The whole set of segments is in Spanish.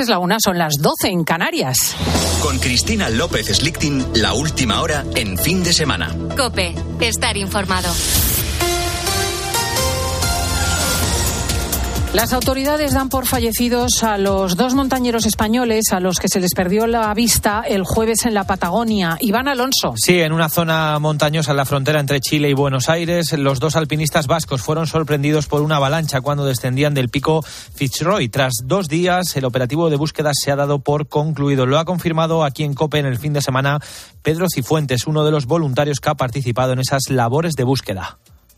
es la 1, son las 12 en Canarias. Con Cristina López Slichting, la última hora en fin de semana. COPE, estar informado. Las autoridades dan por fallecidos a los 2 montañeros españoles a los que se les perdió la vista el jueves en la Patagonia. Iván Alonso. Sí, en una zona montañosa en la frontera entre Chile y Buenos Aires, los 2 alpinistas vascos fueron sorprendidos por una avalancha cuando descendían del pico Fitzroy. Tras 2 días, el operativo de búsqueda se ha dado por concluido. Lo ha confirmado aquí en COPE en el fin de semana Pedro Cifuentes, uno de los voluntarios que ha participado en esas labores de búsqueda.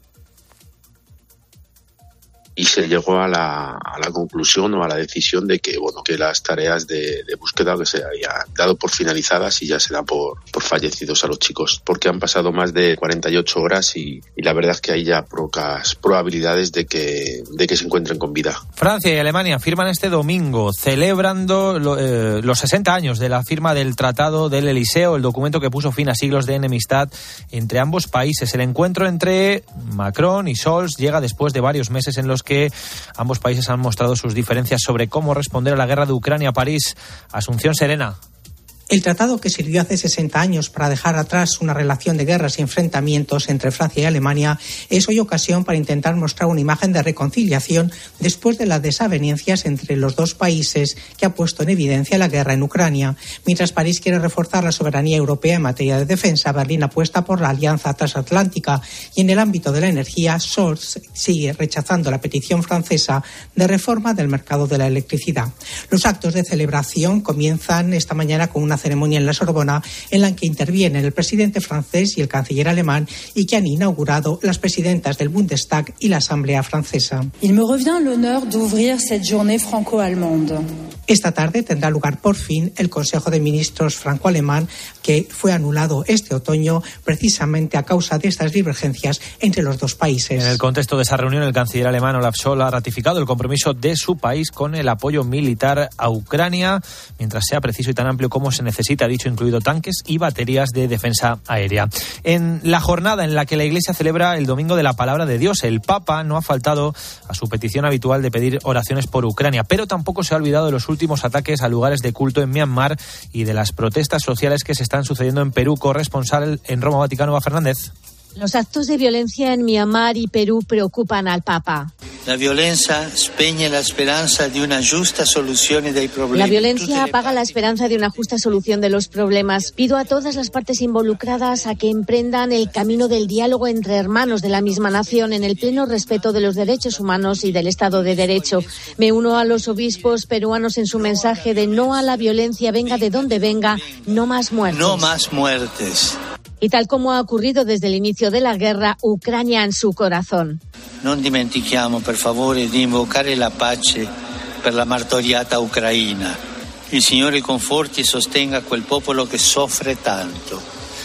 Y se llegó a la conclusión o a la decisión de que que las tareas de búsqueda que se habían dado por finalizadas y ya se dan por fallecidos a los chicos, porque han pasado más de 48 horas y la verdad es que hay ya pocas probabilidades de que se encuentren con vida. Francia y Alemania firman este domingo, celebrando los 60 años de la firma del Tratado del Elíseo, el documento que puso fin a siglos de enemistad entre ambos países. El encuentro entre Macron y Scholz llega después de varios meses en los que ambos países han mostrado sus diferencias sobre cómo responder a la guerra de Ucrania. París, Asunción Serena. El tratado, que sirvió hace 60 años para dejar atrás una relación de guerras y enfrentamientos entre Francia y Alemania, es hoy ocasión para intentar mostrar una imagen de reconciliación después de las desavenencias entre los 2 países que ha puesto en evidencia la guerra en Ucrania. Mientras París quiere reforzar la soberanía europea en materia de defensa, Berlín apuesta por la alianza transatlántica y en el ámbito de la energía, Scholz sigue rechazando la petición francesa de reforma del mercado de la electricidad. Los actos de celebración comienzan esta mañana con una ceremonia en la Sorbona en la que intervienen el presidente francés y el canciller alemán y que han inaugurado las presidentas del Bundestag y la Asamblea Francesa. Il me revient l'honneur d'ouvrir cette journée franco-allemande. Esta tarde tendrá lugar por fin el Consejo de Ministros franco-alemán, que fue anulado este otoño precisamente a causa de estas divergencias entre los 2 países. En el contexto de esa reunión, el canciller alemán Olaf Scholz ha ratificado el compromiso de su país con el apoyo militar a Ucrania, mientras sea preciso y tan amplio como se necesita, dicho, incluido tanques y baterías de defensa aérea. En la jornada en la que la Iglesia celebra el Domingo de la Palabra de Dios, el Papa no ha faltado a su petición habitual de pedir oraciones por Ucrania, pero tampoco se ha olvidado de los últimos ataques a lugares de culto en Myanmar y de las protestas sociales que se están sucediendo en Perú. Corresponsal en Roma, Vaticano, Fernández. Los actos de violencia en Myanmar y Perú preocupan al Papa. La violencia spegne la esperanza de una justa solución dei problemi. La violencia apaga la esperanza de una justa solución de los problemas. Pido a todas las partes involucradas a que emprendan el camino del diálogo entre hermanos de la misma nación en el pleno respeto de los derechos humanos y del Estado de Derecho. Me uno a los obispos peruanos en su mensaje de no a la violencia, venga de donde venga, no más muertes. No más muertes. Y tal como ha ocurrido desde el inicio de la guerra, Ucrania en su corazón. Non dimentichiamo, per favore, di invocare la pace per la martoriata Ucraina. Il Signore conforti e sostenga quel popolo che soffre tanto.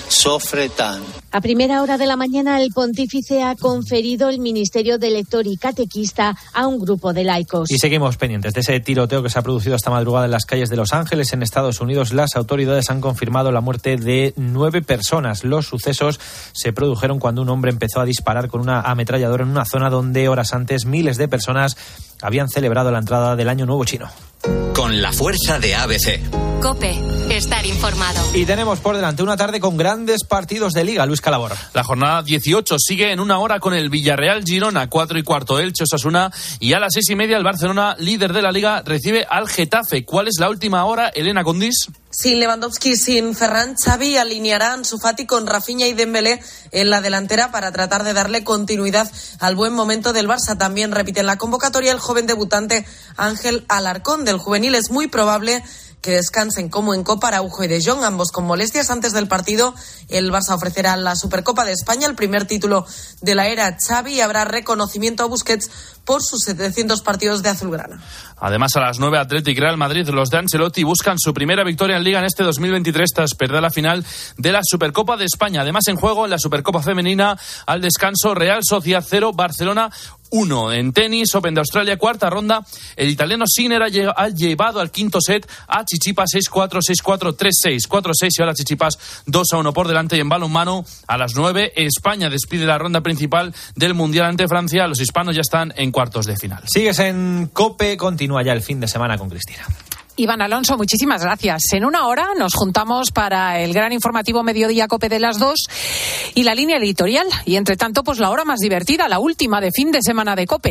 A primera hora de la mañana, el pontífice ha conferido el ministerio de lector y catequista a un grupo de laicos. Y seguimos pendientes de ese tiroteo que se ha producido esta madrugada en las calles de Los Ángeles, en Estados Unidos. Las autoridades han confirmado la muerte de 9 personas. Los sucesos se produjeron cuando un hombre empezó a disparar con una ametralladora en una zona donde horas antes miles de personas habían celebrado la entrada del Año Nuevo Chino. Con la fuerza de ABC. COPE, estar informado. Y tenemos por delante una tarde con grandes partidos de Liga. Luis Calabor. La jornada 18 sigue en una hora con el Villarreal Girona, 4:15 Elche Osasuna, y a las 6:30 el Barcelona, líder de la Liga, recibe al Getafe. ¿Cuál es la última hora, Elena Condis? Sin Lewandowski, sin Ferran, Xavi alineará a Ansu Fati con Rafinha y Dembélé en la delantera para tratar de darle continuidad al buen momento del Barça. También repite en la convocatoria el joven debutante Ángel Alarcón. Del juvenil es muy probable que descansen como en Copa Araujo y De Jong, ambos con molestias. Antes del partido, el Barça ofrecerá la Supercopa de España, el primer título de la era Xavi, y habrá reconocimiento a Busquets por sus 700 partidos de azulgrana. Además, a las 9, Athletic Real Madrid. Los de Ancelotti buscan su primera victoria en Liga en este 2023 tras perder la final de la Supercopa de España. Además, en juego en la Supercopa Femenina, al descanso, Real Sociedad 0, Barcelona 1. En tenis, Open de Australia, cuarta ronda, el italiano Sinner ha llevado al quinto set a Tsitsipas 6-4, 6-4, 3-6, 4-6, y ahora Tsitsipas 2-1 por delante. Y en balonmano, a las 9, España despide la ronda principal del Mundial ante Francia. Los hispanos ya están en cuartos de final. Sigues en COPE, continúa ya el fin de semana con Cristina. Iván Alonso, muchísimas gracias. En una hora nos juntamos para el gran informativo Mediodía COPE de las 2 y la línea editorial. Y entre tanto, pues la hora más divertida, la última de fin de semana de COPE.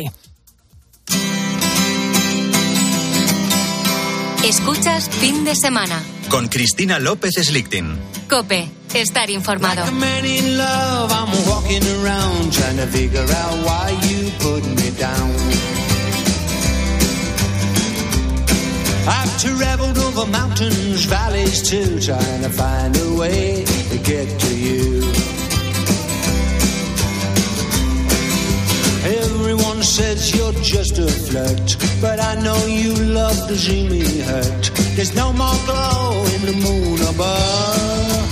Escuchas Fin de Semana con Cristina López Slichting. COPE, estar informado. I've traveled over mountains, valleys too, trying to find a way to get to you. Everyone says you're just a flirt, but I know you love to see me hurt. There's no more glow in the moon above.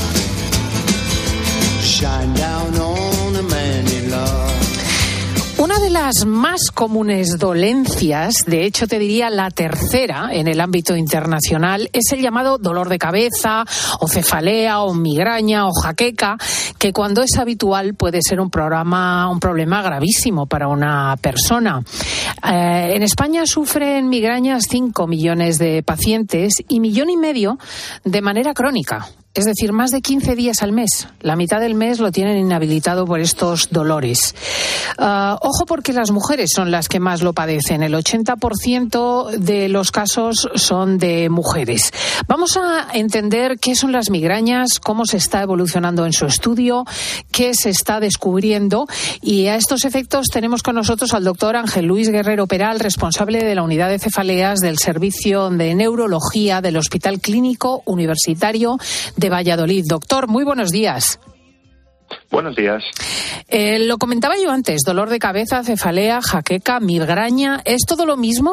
Shine down on a man in love. Una de las más comunes dolencias, de hecho te diría la tercera en el ámbito internacional, es el llamado dolor de cabeza o cefalea o migraña o jaqueca, que cuando es habitual puede ser un problema gravísimo para una persona. En España sufren migrañas 5 millones de pacientes y 1,5 millones de manera crónica. Es decir, más de 15 días al mes. La mitad del mes lo tienen inhabilitado por estos dolores. Ojo, porque las mujeres son las que más lo padecen. El 80% de los casos son de mujeres. Vamos a entender qué son las migrañas, cómo se está evolucionando en su estudio, qué se está descubriendo. Y a estos efectos tenemos con nosotros al doctor Ángel Luis Guerrero Peral, responsable de la unidad de cefaleas del Servicio de Neurología del Hospital Clínico Universitario de Valladolid. Doctor, muy buenos días. Buenos días. Lo comentaba yo antes, dolor de cabeza, cefalea, jaqueca, migraña, ¿es todo lo mismo?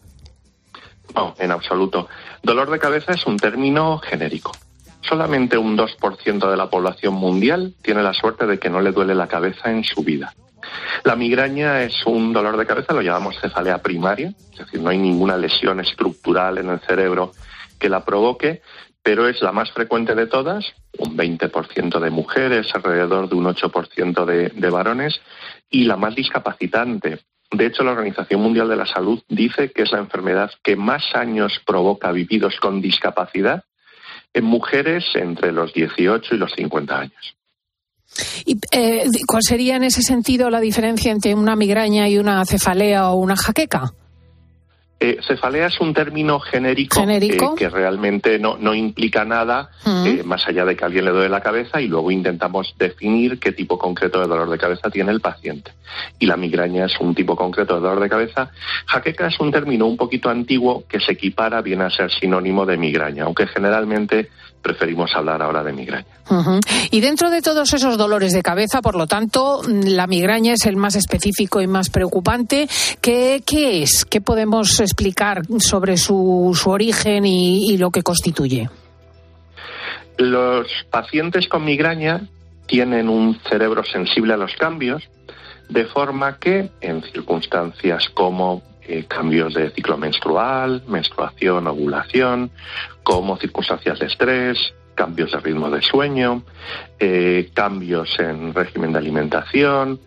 No, en absoluto. Dolor de cabeza es un término genérico. Solamente un 2% de la población mundial tiene la suerte de que no le duele la cabeza en su vida. La migraña es un dolor de cabeza, lo llamamos cefalea primaria, es decir, no hay ninguna lesión estructural en el cerebro que la provoque, pero es la más frecuente de todas, un 20% de mujeres, alrededor de un 8% de varones, y la más discapacitante. De hecho, la Organización Mundial de la Salud dice que es la enfermedad que más años provoca vividos con discapacidad en mujeres entre los 18 y los 50 años. ¿Y cuál sería en ese sentido la diferencia entre una migraña y una cefalea o una jaqueca? Cefalea es un término genérico que realmente no implica nada más allá de que a alguien le duele la cabeza, y luego intentamos definir qué tipo concreto de dolor de cabeza tiene el paciente. Y la migraña es un tipo concreto de dolor de cabeza. Jaqueca es un término un poquito antiguo que se equipara, viene a ser sinónimo de migraña, aunque generalmente preferimos hablar ahora de migraña. Y dentro de todos esos dolores de cabeza, por lo tanto, la migraña es el más específico y más preocupante. ¿Qué es? ¿Qué podemos explicar sobre su origen y lo que constituye? Los pacientes con migraña tienen un cerebro sensible a los cambios, de forma que en circunstancias como cambios de ciclo menstrual, menstruación, ovulación, como circunstancias de estrés, cambios de ritmo de sueño, cambios en régimen de alimentación,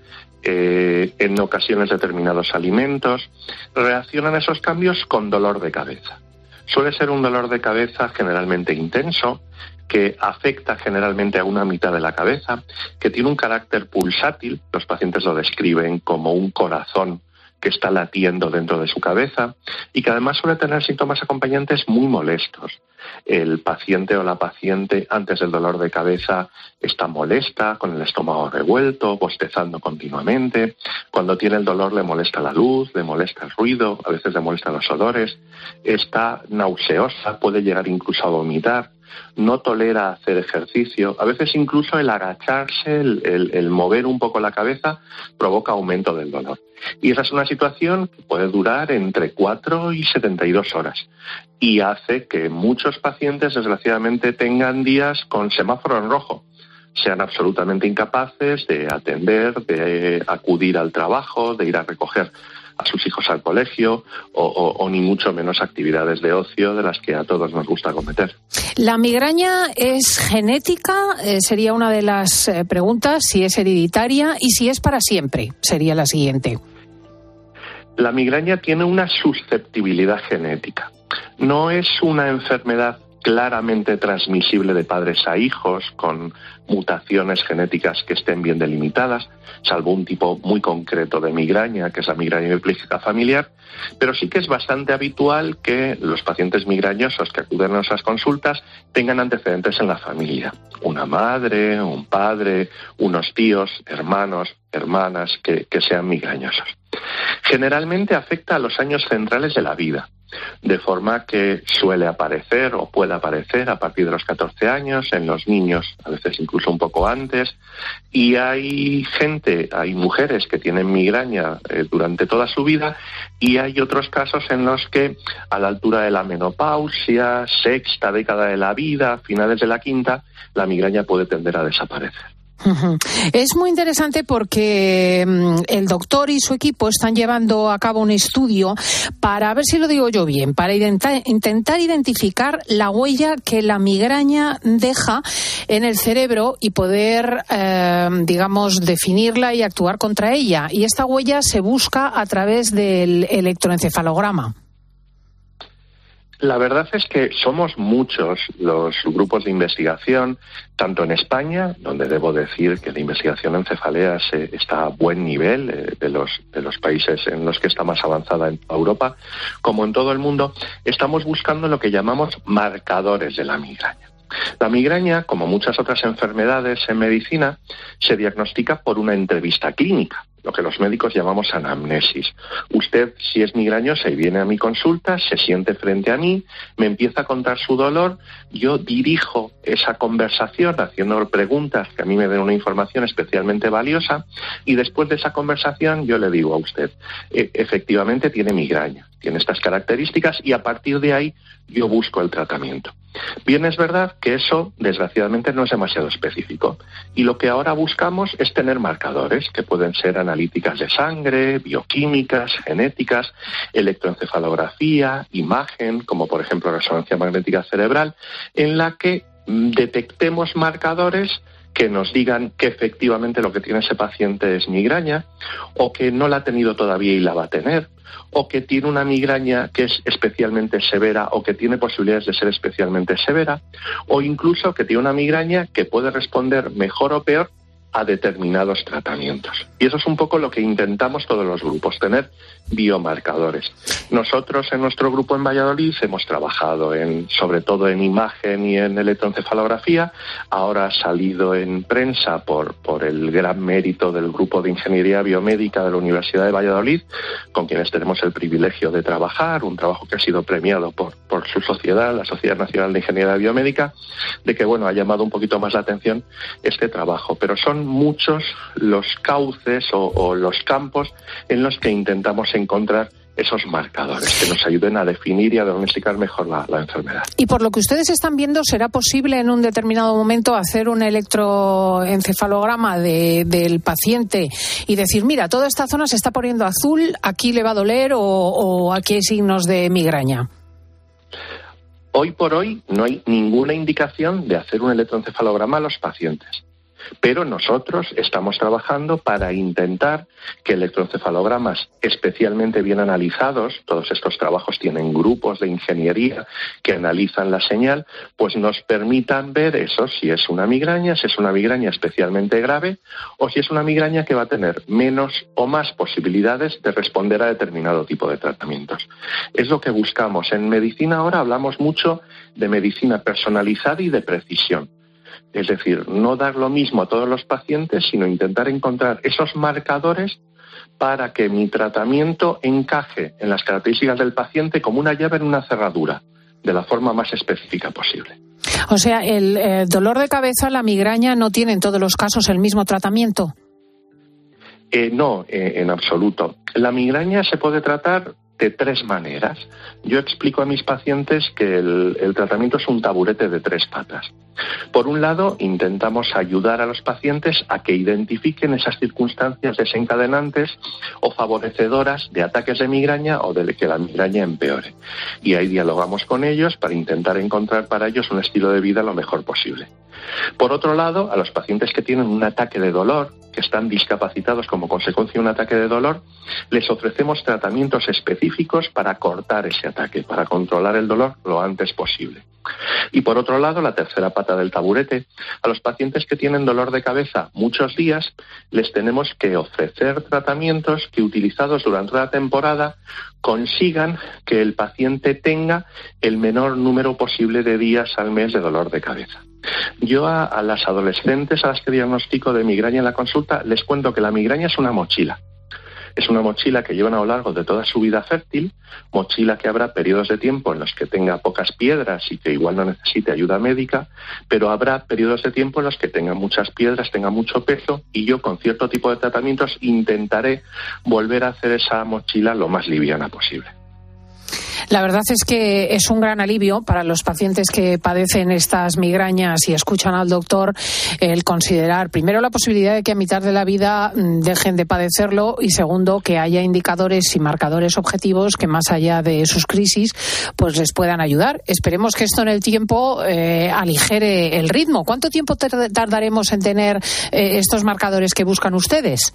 en ocasiones determinados alimentos, reaccionan a esos cambios con dolor de cabeza. Suele ser un dolor de cabeza generalmente intenso, que afecta generalmente a una mitad de la cabeza, que tiene un carácter pulsátil. Los pacientes lo describen como un corazón que está latiendo dentro de su cabeza, y que además suele tener síntomas acompañantes muy molestos. El paciente o la paciente antes del dolor de cabeza está molesta, con el estómago revuelto, bostezando continuamente. Cuando tiene el dolor le molesta la luz, le molesta el ruido, a veces le molestan los olores. Está nauseosa, puede llegar incluso a vomitar. No tolera hacer ejercicio. A veces incluso el agacharse, el mover un poco la cabeza, provoca aumento del dolor. Y esa es una situación que puede durar entre 4 y 72 horas. Y hace que muchos pacientes, desgraciadamente, tengan días con semáforo en rojo. Sean absolutamente incapaces de atender, de acudir al trabajo, de ir a recoger a sus hijos al colegio o ni mucho menos actividades de ocio de las que a todos nos gusta cometer. ¿La migraña es genética? Sería una de las preguntas, si es hereditaria y si es para siempre, sería la siguiente. La migraña tiene una susceptibilidad genética. No es una enfermedad claramente transmisible de padres a hijos, con mutaciones genéticas que estén bien delimitadas, salvo un tipo muy concreto de migraña, que es la migraña hemipléjica familiar, pero sí que es bastante habitual que los pacientes migrañosos que acuden a nuestras consultas tengan antecedentes en la familia. Una madre, un padre, unos tíos, hermanos, hermanas que sean migrañosos. Generalmente afecta a los años centrales de la vida, de forma que suele aparecer o puede aparecer a partir de los 14 años, en los niños a veces incluso un poco antes, y hay mujeres que tienen migraña durante toda su vida, y hay otros casos en los que a la altura de la menopausia, sexta década de la vida, finales de la quinta, la migraña puede tender a desaparecer. Es muy interesante porque el doctor y su equipo están llevando a cabo un estudio para, a ver si lo digo yo bien, para intentar identificar la huella que la migraña deja en el cerebro y poder, definirla y actuar contra ella. Y esta huella se busca a través del electroencefalograma. La verdad es que somos muchos los grupos de investigación, tanto en España, donde debo decir que la investigación en cefaleas está a buen nivel de los países en los que está más avanzada en Europa, como en todo el mundo. Estamos buscando lo que llamamos marcadores de la migraña. La migraña, como muchas otras enfermedades en medicina, se diagnostica por una entrevista clínica, lo que los médicos llamamos anamnesis. Usted, si es migrañosa y viene a mi consulta, se siente frente a mí, me empieza a contar su dolor, yo dirijo esa conversación haciendo preguntas que a mí me den una información especialmente valiosa, y después de esa conversación yo le digo a usted, efectivamente tiene migraña, tiene estas características, y a partir de ahí yo busco el tratamiento. Bien, es verdad que eso, desgraciadamente, no es demasiado específico. Y lo que ahora buscamos es tener marcadores que pueden ser analíticas de sangre, bioquímicas, genéticas, electroencefalografía, imagen, como por ejemplo resonancia magnética cerebral, en la que detectemos marcadores que nos digan que efectivamente lo que tiene ese paciente es migraña, o que no la ha tenido todavía y la va a tener, o que tiene una migraña que es especialmente severa o que tiene posibilidades de ser especialmente severa, o incluso que tiene una migraña que puede responder mejor o peor a determinados tratamientos. Y eso es un poco lo que intentamos todos los grupos, tener biomarcadores. Nosotros en nuestro grupo en Valladolid hemos trabajado sobre todo en imagen y en electroencefalografía. Ahora ha salido en prensa por el gran mérito del grupo de Ingeniería Biomédica de la Universidad de Valladolid, con quienes tenemos el privilegio de trabajar, un trabajo que ha sido premiado por su sociedad, la Sociedad Nacional de Ingeniería Biomédica, de que ha llamado un poquito más la atención este trabajo. Pero son muchos los cauces o los campos en los que intentamos encontrar esos marcadores que nos ayuden a definir y a diagnosticar mejor la enfermedad. Y por lo que ustedes están viendo, ¿será posible en un determinado momento hacer un electroencefalograma del paciente y decir, mira, toda esta zona se está poniendo azul, aquí le va a doler o aquí hay signos de migraña? Hoy por hoy no hay ninguna indicación de hacer un electroencefalograma a los pacientes. Pero nosotros estamos trabajando para intentar que electroencefalogramas especialmente bien analizados, todos estos trabajos tienen grupos de ingeniería que analizan la señal, pues nos permitan ver eso, si es una migraña especialmente grave, o si es una migraña que va a tener menos o más posibilidades de responder a determinado tipo de tratamientos. Es lo que buscamos. En medicina ahora hablamos mucho de medicina personalizada y de precisión. Es decir, no dar lo mismo a todos los pacientes, sino intentar encontrar esos marcadores para que mi tratamiento encaje en las características del paciente como una llave en una cerradura, de la forma más específica posible. O sea, el dolor de cabeza, la migraña, no tiene en todos los casos el mismo tratamiento. No, en absoluto. La migraña se puede tratar de tres maneras. Yo explico a mis pacientes que el tratamiento es un taburete de tres patas. Por un lado, intentamos ayudar a los pacientes a que identifiquen esas circunstancias desencadenantes o favorecedoras de ataques de migraña o de que la migraña empeore. Y ahí dialogamos con ellos para intentar encontrar para ellos un estilo de vida lo mejor posible. Por otro lado, a los pacientes que tienen un ataque de dolor, que están discapacitados como consecuencia de un ataque de dolor, les ofrecemos tratamientos específicos para cortar ese ataque, para controlar el dolor lo antes posible. Y por otro lado, la tercera pata del taburete, a los pacientes que tienen dolor de cabeza muchos días, les tenemos que ofrecer tratamientos que, utilizados durante la temporada, consigan que el paciente tenga el menor número posible de días al mes de dolor de cabeza. Yo a las adolescentes a las que diagnostico de migraña en la consulta les cuento que la migraña es una mochila. Es una mochila que llevan a lo largo de toda su vida fértil, mochila que habrá periodos de tiempo en los que tenga pocas piedras y que igual no necesite ayuda médica, pero habrá periodos de tiempo en los que tenga muchas piedras, tenga mucho peso, y yo con cierto tipo de tratamientos intentaré volver a hacer esa mochila lo más liviana posible. La verdad es que es un gran alivio para los pacientes que padecen estas migrañas y escuchan al doctor el considerar, primero, la posibilidad de que a mitad de la vida dejen de padecerlo, y segundo, que haya indicadores y marcadores objetivos que, más allá de sus crisis, pues les puedan ayudar. Esperemos que esto en el tiempo aligere el ritmo. ¿Cuánto tiempo tardaremos en tener estos marcadores que buscan ustedes?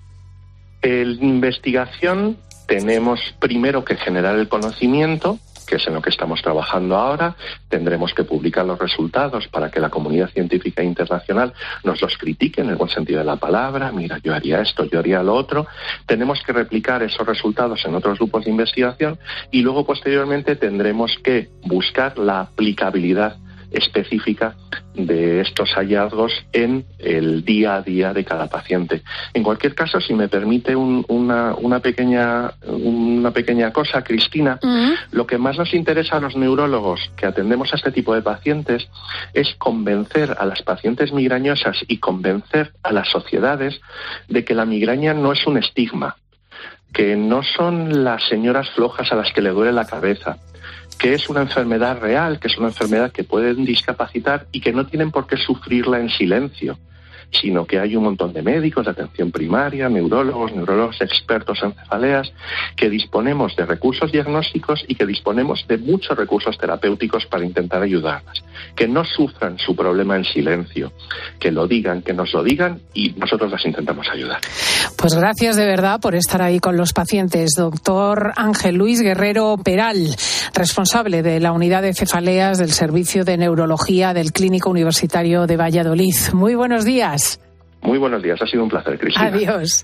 En investigación tenemos primero que generar el conocimiento, que es en lo que estamos trabajando ahora. Tendremos que publicar los resultados para que la comunidad científica internacional nos los critique en el buen sentido de la palabra. Mira, yo haría esto, yo haría lo otro. Tenemos que replicar esos resultados en otros grupos de investigación y luego posteriormente tendremos que buscar la aplicabilidad específica de estos hallazgos en el día a día de cada paciente. En cualquier caso, si me permite una pequeña cosa, Cristina, lo que más nos interesa a los neurólogos que atendemos a este tipo de pacientes es convencer a las pacientes migrañosas y convencer a las sociedades de que la migraña no es un estigma, que no son las señoras flojas a las que le duele la cabeza, que es una enfermedad real, que es una enfermedad que pueden discapacitar y que no tienen por qué sufrirla en silencio, sino que hay un montón de médicos de atención primaria, neurólogos expertos en cefaleas, que disponemos de recursos diagnósticos y que disponemos de muchos recursos terapéuticos para intentar ayudarlas. Que no sufran su problema en silencio, que lo digan, que nos lo digan y nosotros las intentamos ayudar. Pues gracias de verdad por estar ahí con los pacientes. Doctor Ángel Luis Guerrero Peral, responsable de la unidad de cefaleas del Servicio de Neurología del Clínico Universitario de Valladolid. Muy buenos días. Muy buenos días, ha sido un placer, Cristina. Adiós.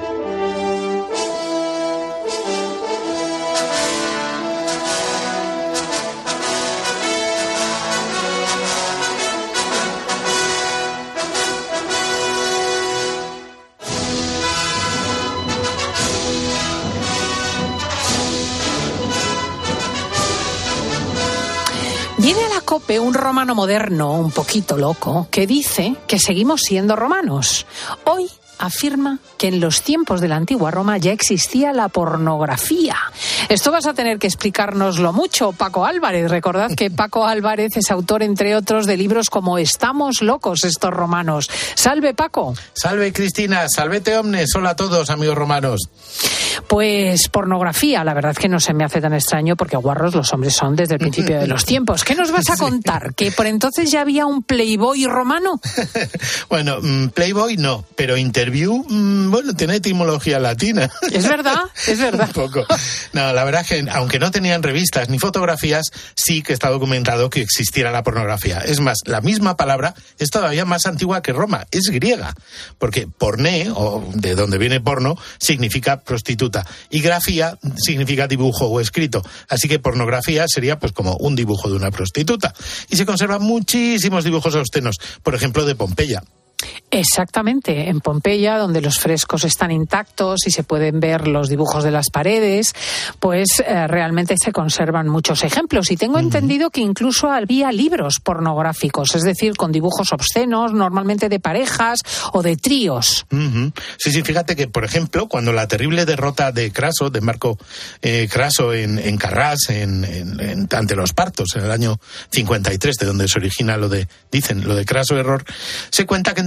Viene a la COPE un romano moderno, un poquito loco, que dice que seguimos siendo romanos. Hoy afirma que en los tiempos de la antigua Roma ya existía la pornografía. Esto vas a tener que explicárnoslo mucho, Paco Álvarez. Recordad que Paco Álvarez es autor, entre otros, de libros como Estamos locos estos romanos. Salve, Paco. Salve, Cristina. Salvete omnes. Hola a todos, amigos romanos. Pues pornografía, la verdad es que no se me hace tan extraño, porque guarros los hombres son desde el principio de los tiempos. ¿Qué nos vas a contar? ¿Que por entonces ya había un Playboy romano? Bueno, Playboy no, pero Interview, bueno, tiene etimología latina. Es verdad, es verdad. Un poco. No, la verdad es que aunque no tenían revistas ni fotografías, sí que está documentado que existiera la pornografía. Es más, la misma palabra es todavía más antigua que Roma, es griega, porque porné, o de donde viene porno, significa prostituta, y grafía significa dibujo o escrito, así que pornografía sería pues como un dibujo de una prostituta. Y se conservan muchísimos dibujos obscenos, por ejemplo de Pompeya. Exactamente, en Pompeya, donde los frescos están intactos y se pueden ver los dibujos de las paredes, pues realmente se conservan muchos ejemplos. Y tengo entendido que incluso había libros pornográficos, es decir, con dibujos obscenos, normalmente de parejas o de tríos. Sí, fíjate que, por ejemplo, cuando la terrible derrota de Craso, de Marco Craso en Carrás, ante los partos, en el año 53, de donde se origina lo de Craso error, se cuenta que entre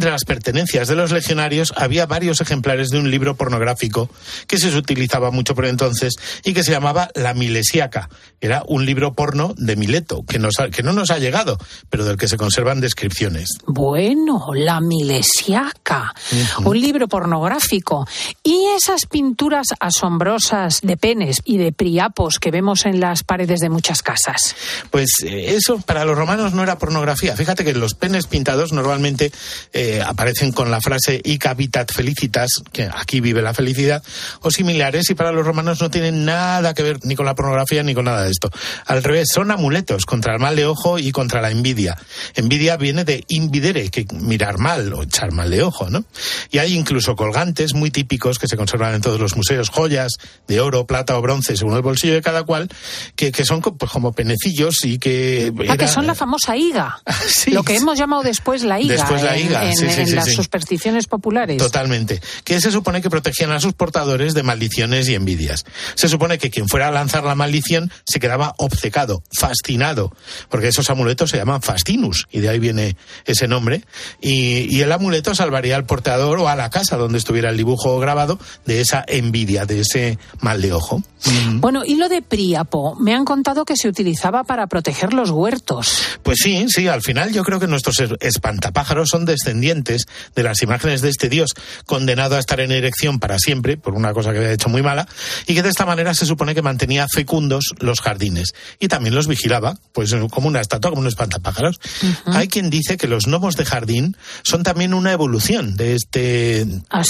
entre las pertenencias de los legionarios había varios ejemplares de un libro pornográfico que se utilizaba mucho por entonces y que se llamaba La Milesiaca. Era un libro porno de Mileto, que no nos ha llegado, pero del que se conservan descripciones. Bueno, La Milesiaca, un libro pornográfico. ¿Y esas pinturas asombrosas de penes y de priapos que vemos en las paredes de muchas casas? Pues eso para los romanos no era pornografía. Fíjate que los penes pintados normalmente aparecen con la frase hic habitat felicitas, que aquí vive la felicidad, o similares, y para los romanos no tienen nada que ver ni con la pornografía ni con nada de esto. Al revés, son amuletos contra el mal de ojo y contra la envidia. Envidia viene de invidere, que mirar mal o echar mal de ojo, ¿no? Y hay incluso colgantes muy típicos que se conservan en todos los museos, joyas de oro, plata o bronce, según el bolsillo de cada cual, que son pues, como penecillos y que... que son la famosa higa. Sí. Lo que hemos llamado después la higa. Después la higa, en las supersticiones populares. Totalmente. Que se supone que protegían a sus portadores de maldiciones y envidias. Se supone que quien fuera a lanzar la maldición se quedaba obcecado, fascinado, porque esos amuletos se llaman fastinus, y de ahí viene ese nombre, y el amuleto salvaría al portador o a la casa donde estuviera el dibujo grabado de esa envidia, de ese mal de ojo. Bueno, y lo de Príapo, me han contado que se utilizaba para proteger los huertos. Pues sí, al final yo creo que nuestros espantapájaros son descendientes de las imágenes de este dios condenado a estar en erección para siempre, por una cosa que había hecho muy mala, y que de esta manera se supone que mantenía fecundos los jardines, y también los vigilaba, pues como una estatua, como un espantapájaros. Hay quien dice que los gnomos de jardín son también una evolución de este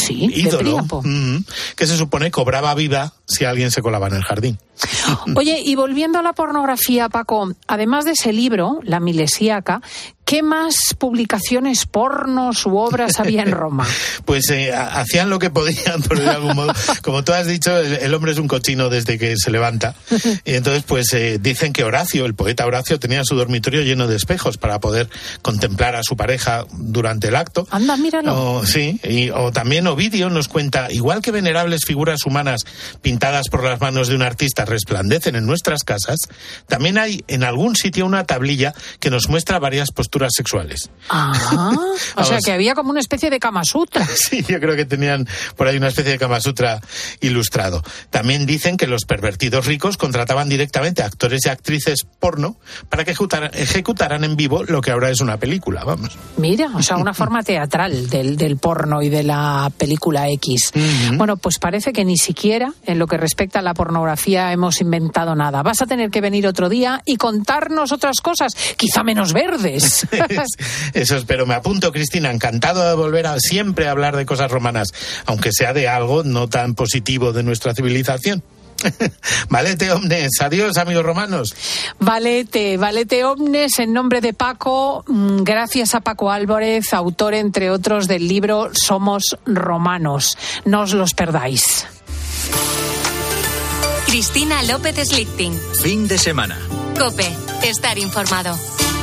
ídolo, que se supone cobraba vida si alguien se colaba en el jardín. Oye, y volviendo a la pornografía, Paco, además de ese libro, La Milesiaca, ¿qué más publicaciones pornos u obras había en Roma? Pues hacían lo que podían, por de algún modo. Como tú has dicho, el hombre es un cochino desde que se levanta. Y entonces, pues dicen que Horacio, el poeta Horacio, tenía su dormitorio lleno de espejos para poder contemplar a su pareja durante el acto. Anda, míralo. O también Ovidio nos cuenta, igual que venerables figuras humanas pintadas por las manos de un artista resplandecen en nuestras casas, también hay en algún sitio una tablilla que nos muestra varias posturas sexuales. O sea que había como una especie de Kama Sutra. Sí, yo creo que tenían por ahí una especie de Kama Sutra ilustrado. También dicen que los pervertidos ricos contrataban directamente a actores y actrices porno para que ejecutaran en vivo lo que ahora es una película, vamos. Mira, o sea, una forma teatral del porno y de la película X. Bueno, pues parece que ni siquiera en lo que respecta a la pornografía hemos inventado nada. Vas a tener que venir otro día y contarnos otras cosas, quizá menos verdes. Eso espero. Me apunto, Cristina. Encantado de volver a siempre hablar de cosas romanas, aunque sea de algo no tan positivo de nuestra civilización. Valete omnes. Adiós, amigos romanos. Valete omnes en nombre de Paco. Gracias a Paco Álvarez, autor, entre otros, del libro Somos Romanos. No os los perdáis. Cristina López Slichting. Fin de semana. COPE. Estar informado.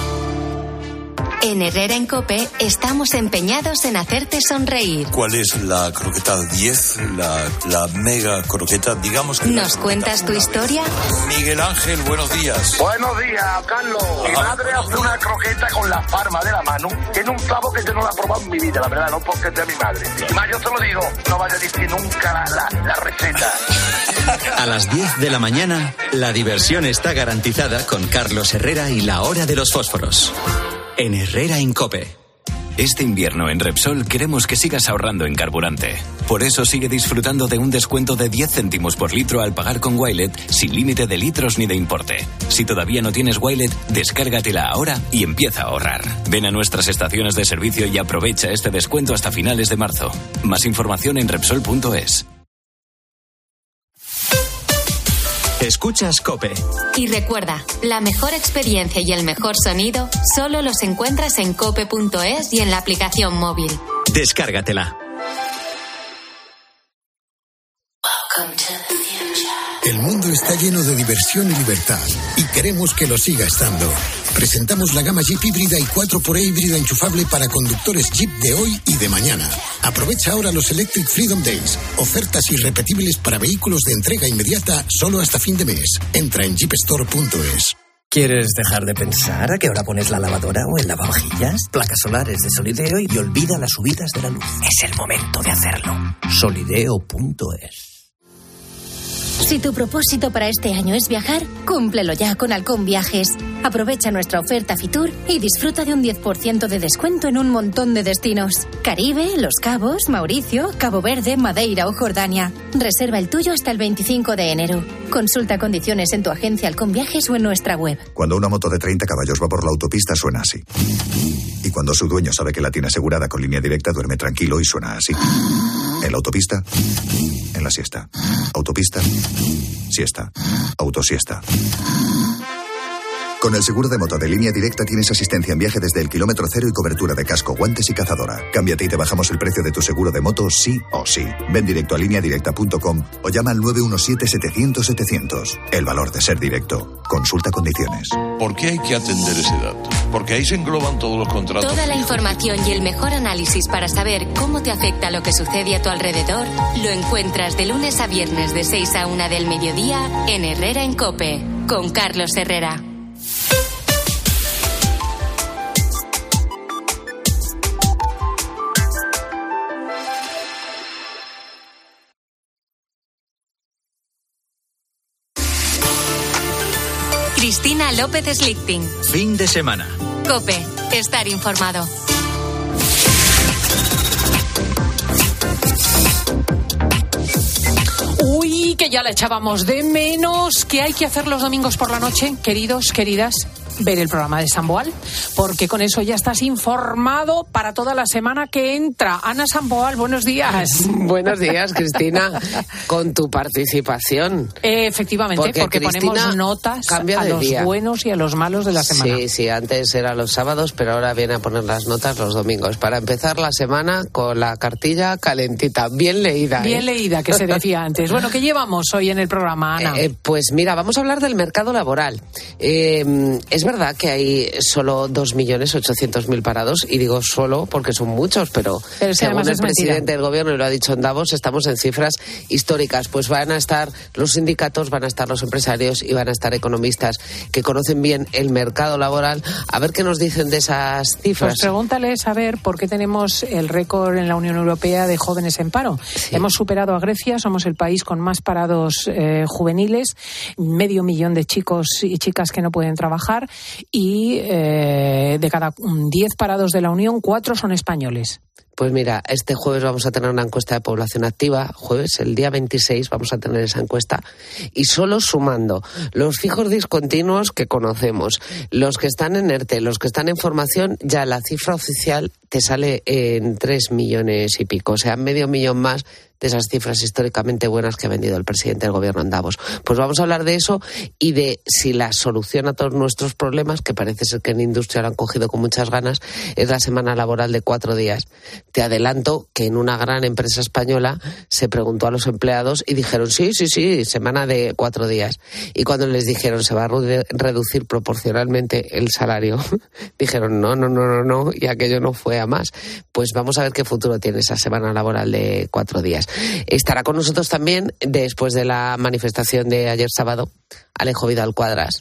En Herrera en COPE estamos empeñados en hacerte sonreír. ¿Cuál es la croqueta 10? La mega croqueta, digamos que... ¿Nos cuentas tu historia? Miguel Ángel, buenos días. Buenos días, Carlos. Mi madre hace una croqueta con la palma de la mano. Tiene un sabor que yo no la he probado en mi vida, la verdad, no porque es de mi madre. Y más yo te lo digo, no vaya a decir nunca la receta. A las 10 de la mañana, la diversión está garantizada con Carlos Herrera y la hora de los fósforos. En Herrera en COPE. Este invierno en Repsol queremos que sigas ahorrando en carburante. Por eso sigue disfrutando de un descuento de 10 céntimos por litro al pagar con Wilet, sin límite de litros ni de importe. Si todavía no tienes Wilet, descárgatela ahora y empieza a ahorrar. Ven a nuestras estaciones de servicio y aprovecha este descuento hasta finales de marzo. Más información en Repsol.es. Escuchas COPE. Y recuerda, la mejor experiencia y el mejor sonido solo los encuentras en cope.es y en la aplicación móvil. Descárgatela. El mundo está lleno de diversión y libertad, y queremos que lo siga estando. Presentamos la gama Jeep híbrida y 4xE híbrida enchufable para conductores Jeep de hoy y de mañana. Aprovecha ahora los Electric Freedom Days, ofertas irrepetibles para vehículos de entrega inmediata solo hasta fin de mes. Entra en jeepstore.es. ¿Quieres dejar de pensar a qué hora pones la lavadora o el lavavajillas? Placas solares de Solideo y olvida las subidas de la luz. Es el momento de hacerlo. Solideo.es. Si tu propósito para este año es viajar, cúmplelo ya con Halcón Viajes. Aprovecha nuestra oferta Fitur y disfruta de un 10% de descuento en un montón de destinos. Caribe, Los Cabos, Mauricio, Cabo Verde, Madeira o Jordania. Reserva el tuyo hasta el 25 de enero. Consulta condiciones en tu agencia Halcón Viajes o en nuestra web. Cuando una moto de 30 caballos va por la autopista suena así. Y cuando su dueño sabe que la tiene asegurada con Línea Directa duerme tranquilo y suena así. En la autopista, en la siesta. Autopista, siesta. Autosiesta. Con el seguro de moto de Línea Directa tienes asistencia en viaje desde el kilómetro cero y cobertura de casco, guantes y cazadora. Cámbiate y te bajamos el precio de tu seguro de moto sí o sí. Ven directo a lineadirecta.com o llama al 917-700-700. El valor de ser directo. Consulta condiciones. ¿Por qué hay que atender ese dato? Porque ahí se engloban todos los contratos. Toda la información y el mejor análisis para saber cómo te afecta lo que sucede a tu alrededor lo encuentras de lunes a viernes de 6 a 1 del mediodía en Herrera en COPE, con Carlos Herrera. Cristina López Slichting. Fin de semana. COPE. Estar informado. Uy, que ya la echábamos de menos. ¿Qué hay que hacer los domingos por la noche, queridos, queridas? Ver el programa de Samboal, porque con eso ya estás informado para toda la semana que entra. Ana Samboal, buenos días. Buenos días, Cristina, con tu participación. Efectivamente, porque ponemos notas a los día. Buenos y a los malos de la semana. Sí, antes era los sábados, pero ahora viene a poner las notas los domingos. Para empezar la semana con la cartilla calentita, bien leída. Bien leída, que se decía antes. Bueno, ¿qué llevamos hoy en el programa, Ana? Pues mira, vamos a hablar del mercado laboral. Es verdad que hay solo 2.800.000 parados, y digo solo porque son muchos, pero según el presidente del gobierno, y lo ha dicho en Davos, estamos en cifras históricas. Pues van a estar los sindicatos, van a estar los empresarios y van a estar economistas que conocen bien el mercado laboral. A ver qué nos dicen de esas cifras. Pues pregúntales a ver por qué tenemos el récord en la Unión Europea de jóvenes en paro. Sí. Hemos superado a Grecia, somos el país con más parados juveniles, 500.000 de chicos y chicas que no pueden trabajar, y de cada 10 parados de la Unión, 4 son españoles. Pues mira, este jueves vamos a tener una encuesta de población activa, jueves, el día 26 vamos a tener esa encuesta, y solo sumando los fijos discontinuos que conocemos, los que están en ERTE, los que están en formación, ya la cifra oficial te sale en 3 millones y pico, o sea, 500.000 más de esas cifras históricamente buenas que ha vendido el presidente del gobierno en Davos. Pues vamos a hablar de eso y de si la solución a todos nuestros problemas, que parece ser que en industria lo han cogido con muchas ganas, es la semana laboral de 4 días. Te adelanto que en una gran empresa española se preguntó a los empleados y dijeron sí, semana de 4 días. Y cuando les dijeron se va a reducir proporcionalmente el salario, dijeron no, y aquello no fue a más. Pues vamos a ver qué futuro tiene esa semana laboral de 4 días. Estará con nosotros también, después de la manifestación de ayer sábado, Alejo Vidal Cuadras,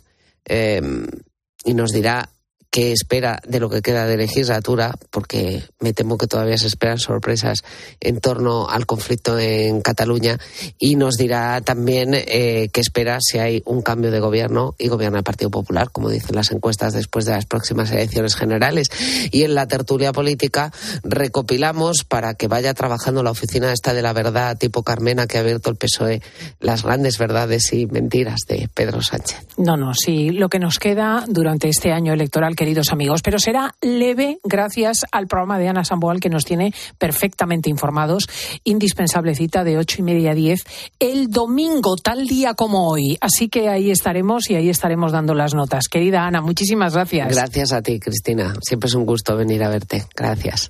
y nos dirá qué espera de lo que queda de legislatura, porque me temo que todavía se esperan sorpresas en torno al conflicto en Cataluña, y nos dirá también qué espera si hay un cambio de gobierno y gobierna el Partido Popular, como dicen las encuestas, después de las próximas elecciones generales. Y en la tertulia política recopilamos, para que vaya trabajando la oficina esta de la verdad tipo Carmena que ha abierto el PSOE, las grandes verdades y mentiras de Pedro Sánchez. Sí, lo que nos queda durante este año electoral, queridos amigos, pero será leve gracias al programa de Ana Samboal, que nos tiene perfectamente informados. Indispensable cita de 8:30 a 10 el domingo, tal día como hoy. Así que ahí estaremos dando las notas. Querida Ana, muchísimas gracias. Gracias a ti, Cristina. Siempre es un gusto venir a verte. Gracias.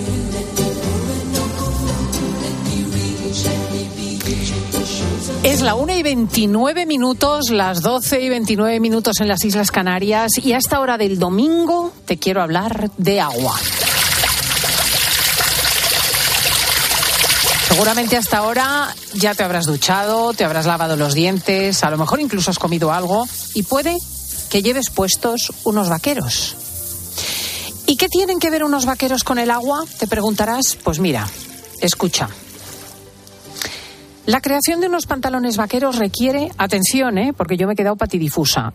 Es la La 1:29, las 12:29 en las Islas Canarias, y a esta hora del domingo te quiero hablar de agua. Seguramente hasta ahora ya te habrás duchado, te habrás lavado los dientes, a lo mejor incluso has comido algo y puede que lleves puestos unos vaqueros. ¿Y qué tienen que ver unos vaqueros con el agua? Te preguntarás. Pues mira, escucha. La creación de unos pantalones vaqueros requiere, atención, porque yo me he quedado patidifusa,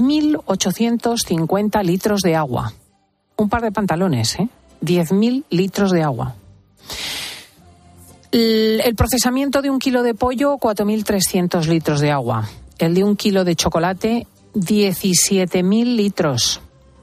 10.850 litros de agua. Un par de pantalones, 10.000 litros de agua. El procesamiento de 1 kilo de pollo, 4.300 litros de agua. El de 1 kilo de chocolate, 17.000 litros.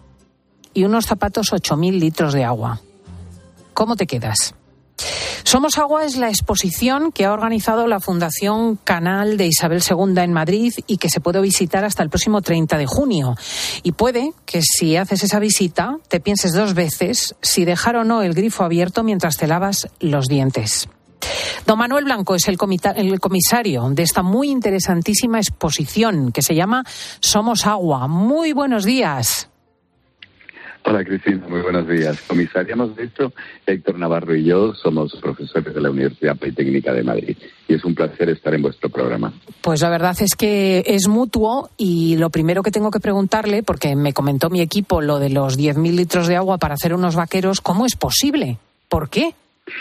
Y unos zapatos, 8.000 litros de agua. ¿Cómo te quedas? Somos Agua es la exposición que ha organizado la Fundación Canal de Isabel II en Madrid y que se puede visitar hasta el próximo 30 de junio. Y puede que si haces esa visita te pienses 2 veces si dejar o no el grifo abierto mientras te lavas los dientes. Don Manuel Blanco es el comisario de esta muy interesantísima exposición que se llama Somos Agua. Muy buenos días. Hola Cristina, muy buenos días. Comisariamos de esto, Héctor Navarro y yo somos profesores de la Universidad Politécnica de Madrid y es un placer estar en vuestro programa. Pues la verdad es que es mutuo y lo primero que tengo que preguntarle, porque me comentó mi equipo lo de los 10.000 litros de agua para hacer unos vaqueros, ¿cómo es posible? ¿Por qué?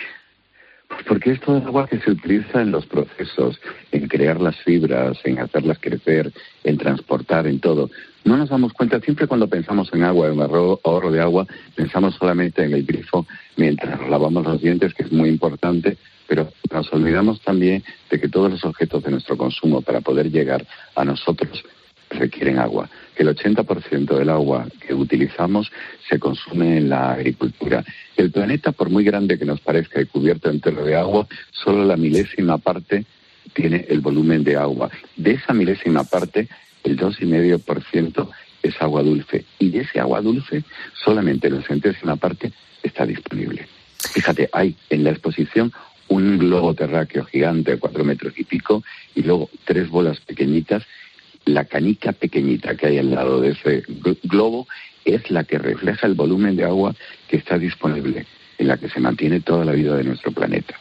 Pues porque es todo el agua que se utiliza en los procesos, en crear las fibras, en hacerlas crecer, en transportar, en todo. No nos damos cuenta, siempre cuando pensamos en agua, en un ahorro de agua, pensamos solamente en el grifo mientras nos lavamos los dientes, que es muy importante, pero nos olvidamos también de que todos los objetos de nuestro consumo para poder llegar a nosotros requieren agua. Que el 80% del agua que utilizamos se consume en la agricultura. El planeta, por muy grande que nos parezca y cubierto entero de agua, solo la milésima parte tiene el volumen de agua. De esa milésima parte, el 2,5% es agua dulce. Y de ese agua dulce, solamente la centésima parte está disponible. Fíjate, hay en la exposición un globo terráqueo gigante de 4 metros y pico, y luego 3 bolas pequeñitas. La canica pequeñita que hay al lado de ese globo es la que refleja el volumen de agua que está disponible, en la que se mantiene toda la vida de nuestro planeta.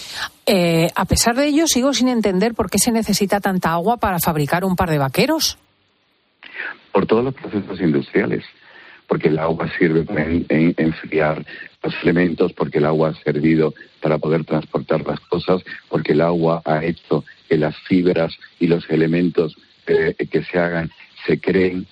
A pesar de ello, sigo sin entender por qué se necesita tanta agua para fabricar un par de vaqueros. Por todos los procesos industriales, porque el agua sirve para enfriar los elementos, porque el agua ha servido para poder transportar las cosas, porque el agua ha hecho que las fibras y los elementos que se hagan se creen.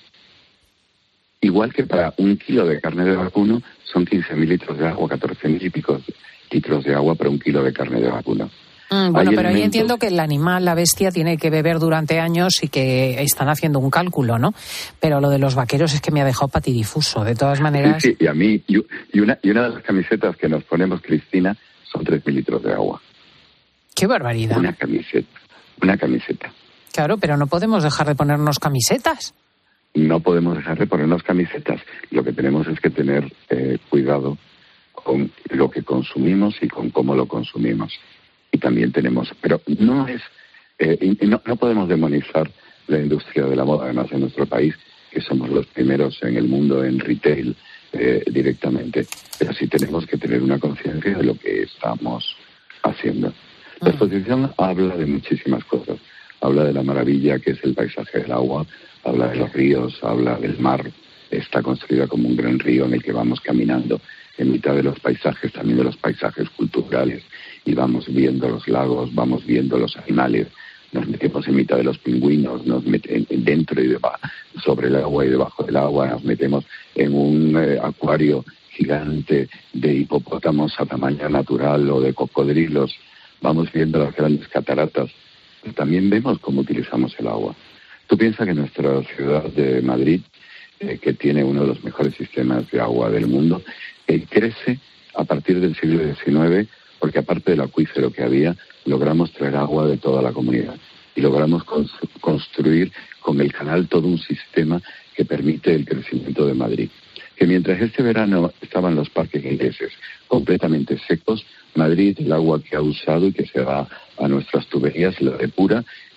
Igual que para 1 kilo de carne de vacuno son 15.000 litros de agua, 14.000 y pico litros de agua para 1 kilo de carne de vacuno. Bueno, pero ahí entiendo que el animal, la bestia, tiene que beber durante años y que están haciendo un cálculo, ¿no? Pero lo de los vaqueros es que me ha dejado patidifuso, de todas maneras. Sí, y a mí, y una de las camisetas que nos ponemos, Cristina, son 3.000 litros de agua. ¡Qué barbaridad! Una camiseta. Claro, pero no podemos dejar de ponernos camisetas. No podemos dejar de ponernos camisetas. Lo que tenemos es que tener cuidado con lo que consumimos y con cómo lo consumimos. Y también tenemos, pero no podemos demonizar la industria de la moda, además en nuestro país, que somos los primeros en el mundo en retail directamente, pero sí tenemos que tener una conciencia de lo que estamos haciendo. La exposición habla de muchísimas cosas, habla de la maravilla que es el paisaje del agua, habla de los ríos, habla del mar, está construida como un gran río en el que vamos caminando en mitad de los paisajes, también de los paisajes culturales, y vamos viendo los lagos, vamos viendo los animales, nos metemos en mitad de los pingüinos, nos metemos dentro y debajo, sobre el agua y debajo del agua, nos metemos en un acuario gigante de hipopótamos a tamaño natural o de cocodrilos, vamos viendo las grandes cataratas, pero también vemos cómo utilizamos el agua. Tú piensas que nuestra ciudad de Madrid, que tiene uno de los mejores sistemas de agua del mundo, crece a partir del siglo XIX, porque aparte del acuífero que había, logramos traer agua de toda la comunidad y logramos construir con el canal todo un sistema que permite el crecimiento de Madrid. Que mientras este verano estaban los parques ingleses completamente secos, Madrid, el agua que ha usado y que se va a nuestras tuberías, la depura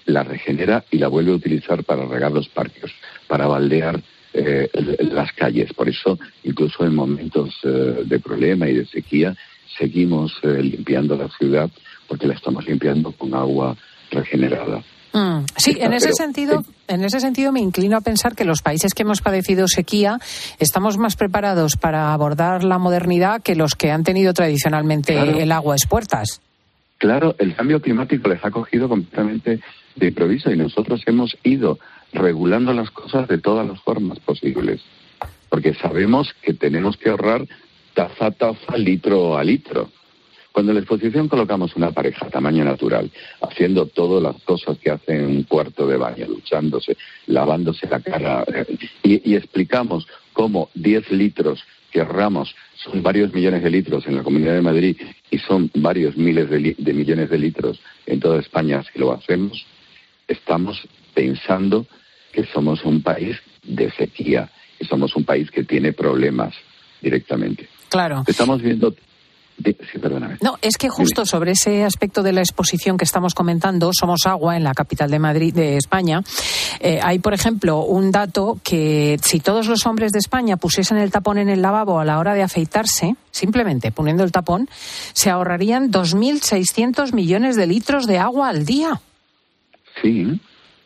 la regenera y la vuelve a utilizar para regar los parques, para baldear las calles. Por eso, incluso en momentos de problema y de sequía, seguimos limpiando la ciudad, porque la estamos limpiando con agua regenerada. Sí, en ese sentido me inclino a pensar que los países que hemos padecido sequía estamos más preparados para abordar la modernidad que los que han tenido tradicionalmente el agua a expuertas. Claro, el cambio climático les ha cogido completamente de improviso y nosotros hemos ido regulando las cosas de todas las formas posibles, porque sabemos que tenemos que ahorrar taza a taza, litro a litro. Cuando en la exposición colocamos una pareja tamaño natural, haciendo todas las cosas que hacen en un cuarto de baño, duchándose, lavándose la cara, y explicamos cómo 10 litros que ahorramos son varios millones de litros en la Comunidad de Madrid y son varios miles de millones de litros en toda España si lo hacemos, estamos pensando que somos un país de sequía, que somos un país que tiene problemas directamente. Claro. Estamos viendo... Sí, perdóname. No, es que justo sobre ese aspecto de la exposición que estamos comentando, Somos Agua, en la capital de Madrid, de España, hay, por ejemplo, un dato que si todos los hombres de España pusiesen el tapón en el lavabo a la hora de afeitarse, simplemente poniendo el tapón, se ahorrarían 2.600 millones de litros de agua al día. Sí.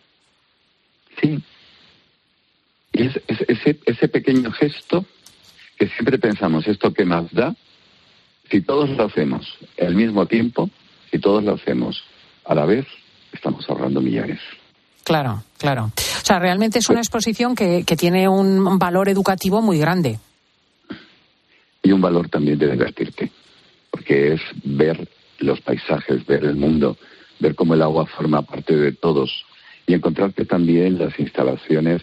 Y ese pequeño gesto que siempre pensamos, ¿esto qué más da? Si todos lo hacemos al mismo tiempo, si todos lo hacemos a la vez, estamos ahorrando millones. Claro. O sea, realmente es una exposición que tiene un valor educativo muy grande. Y un valor también de divertirte, porque es ver los paisajes, ver el mundo, ver cómo el agua forma parte de todos y encontrarte también las instalaciones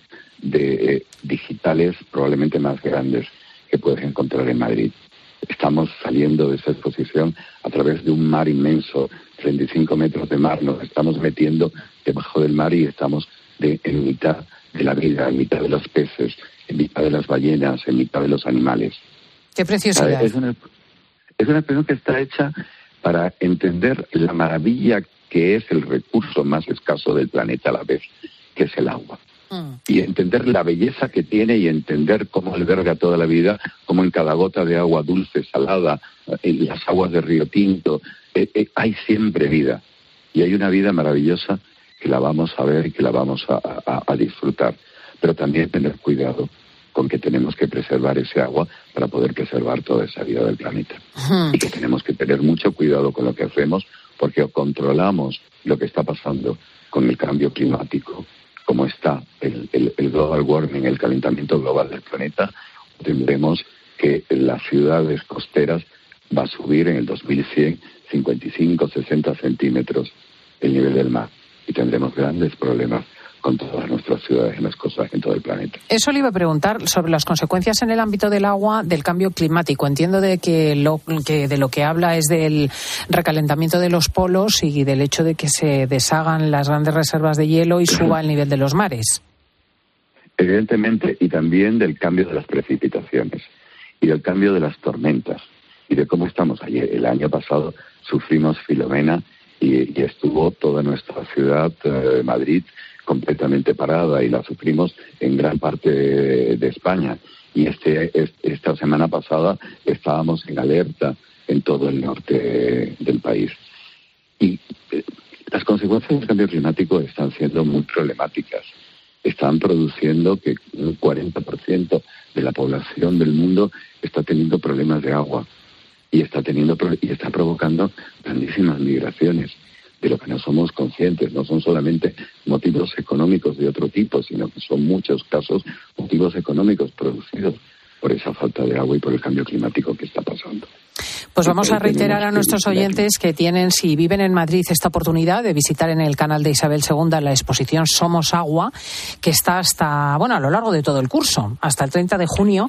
digitales probablemente más grandes que puedes encontrar en Madrid. Estamos saliendo de esa exposición a través de un mar inmenso, 35 metros de mar, nos estamos metiendo debajo del mar y estamos en mitad de la vida, en mitad de los peces, en mitad de las ballenas, en mitad de los animales. ¡Qué preciosidad! Es una exposición que está hecha para entender la maravilla que es el recurso más escaso del planeta a la vez, que es el agua. Y entender la belleza que tiene y entender cómo alberga toda la vida, cómo en cada gota de agua dulce, salada, en las aguas de Río Tinto, hay siempre vida. Y hay una vida maravillosa que la vamos a ver y que la vamos a disfrutar. Pero también tener cuidado con que tenemos que preservar ese agua para poder preservar toda esa vida del planeta. Y que tenemos que tener mucho cuidado con lo que hacemos, porque o controlamos lo que está pasando con el cambio climático, como está el global warming, el calentamiento global del planeta, tendremos que las ciudades costeras va a subir en el 2100 55, 60 centímetros el nivel del mar y tendremos grandes problemas con todas nuestras ciudades en las costas en todo el planeta. Eso le iba a preguntar sobre las consecuencias en el ámbito del agua del cambio climático. Entiendo de que de lo que habla es del recalentamiento de los polos y del hecho de que se deshagan las grandes reservas de hielo y suba el nivel de los mares. Evidentemente, y también del cambio de las precipitaciones y del cambio de las tormentas y de cómo estamos. Ayer, el año pasado, sufrimos Filomena y estuvo toda nuestra ciudad, Madrid, completamente parada y la sufrimos en gran parte de España. Y esta semana pasada estábamos en alerta en todo el norte del país. Y las consecuencias del cambio climático están siendo muy problemáticas. Están produciendo que un 40% de la población del mundo está teniendo problemas de agua y está provocando grandísimas migraciones de lo que no somos conscientes. No son solamente motivos económicos de otro tipo, sino que son muchos casos motivos económicos producidos por esa falta de agua y por el cambio climático que está pasando. Pues vamos a reiterar a nuestros oyentes que tienen, si viven en Madrid, esta oportunidad de visitar en el canal de Isabel II la exposición Somos Agua, que está hasta, a lo largo de todo el curso, hasta el 30 de junio,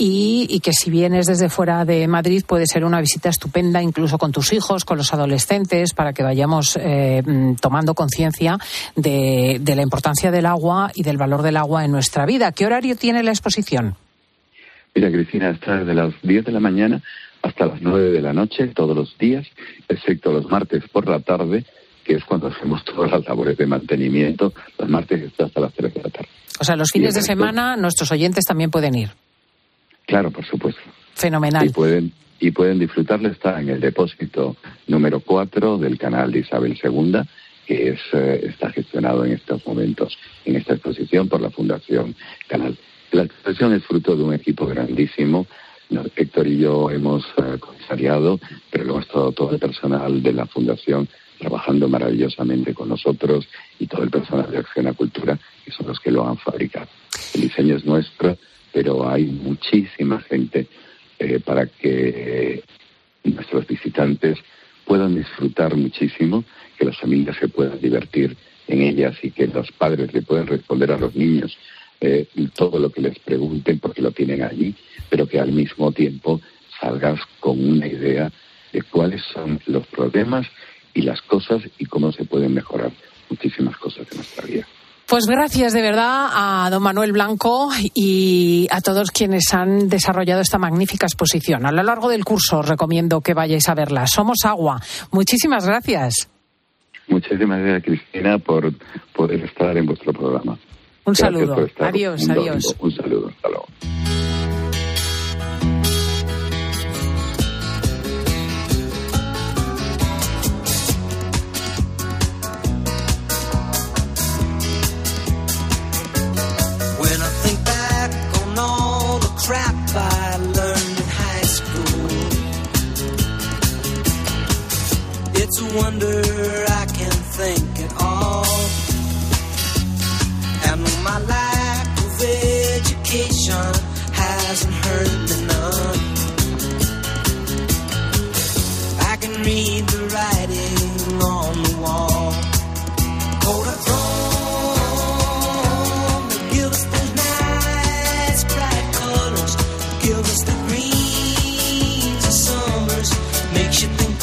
y que si vienes desde fuera de Madrid puede ser una visita estupenda, incluso con tus hijos, con los adolescentes, para que vayamos tomando conciencia de la importancia del agua y del valor del agua en nuestra vida. ¿Qué horario tiene la exposición? Mira, Cristina, está desde las 10 de la mañana hasta las 9 de la noche, todos los días, excepto los martes por la tarde, que es cuando hacemos todas las labores de mantenimiento, los martes hasta las 3 de la tarde. O sea, los fines de semana nuestros oyentes también pueden ir. Claro, por supuesto. Fenomenal. Y pueden disfrutarlo. Está en el depósito número 4 del canal de Isabel II, que está gestionado en estos momentos, en esta exposición, por la Fundación Canal. La exposición es fruto de un equipo grandísimo. Héctor y yo hemos comisariado, pero luego ha estado todo el personal de la Fundación trabajando maravillosamente con nosotros y todo el personal de Acción a Cultura, que son los que lo han fabricado. El diseño es nuestro, pero hay muchísima gente para que nuestros visitantes puedan disfrutar muchísimo, que las familias se puedan divertir en ellas y que los padres le puedan responder a los niños todo lo que les pregunten porque lo tienen allí, pero que al mismo tiempo salgas con una idea de cuáles son los problemas y las cosas y cómo se pueden mejorar muchísimas cosas de nuestra vida. Pues gracias de verdad a don Manuel Blanco y a todos quienes han desarrollado esta magnífica exposición. A lo largo del curso os recomiendo que vayáis a verla. Somos Agua. Muchísimas gracias. Muchísimas gracias, Cristina, por poder estar en vuestro programa. Un saludo. Adiós, adiós. Un saludo. Hasta luego. When I think back on all the crap I learned in high school, it's a wonder I can think at all. And my lack of education hasn't hurt me none. I can read the writing on the wall. Kodachrome, give us those nice bright colors. Give us the greens of summers. Makes you think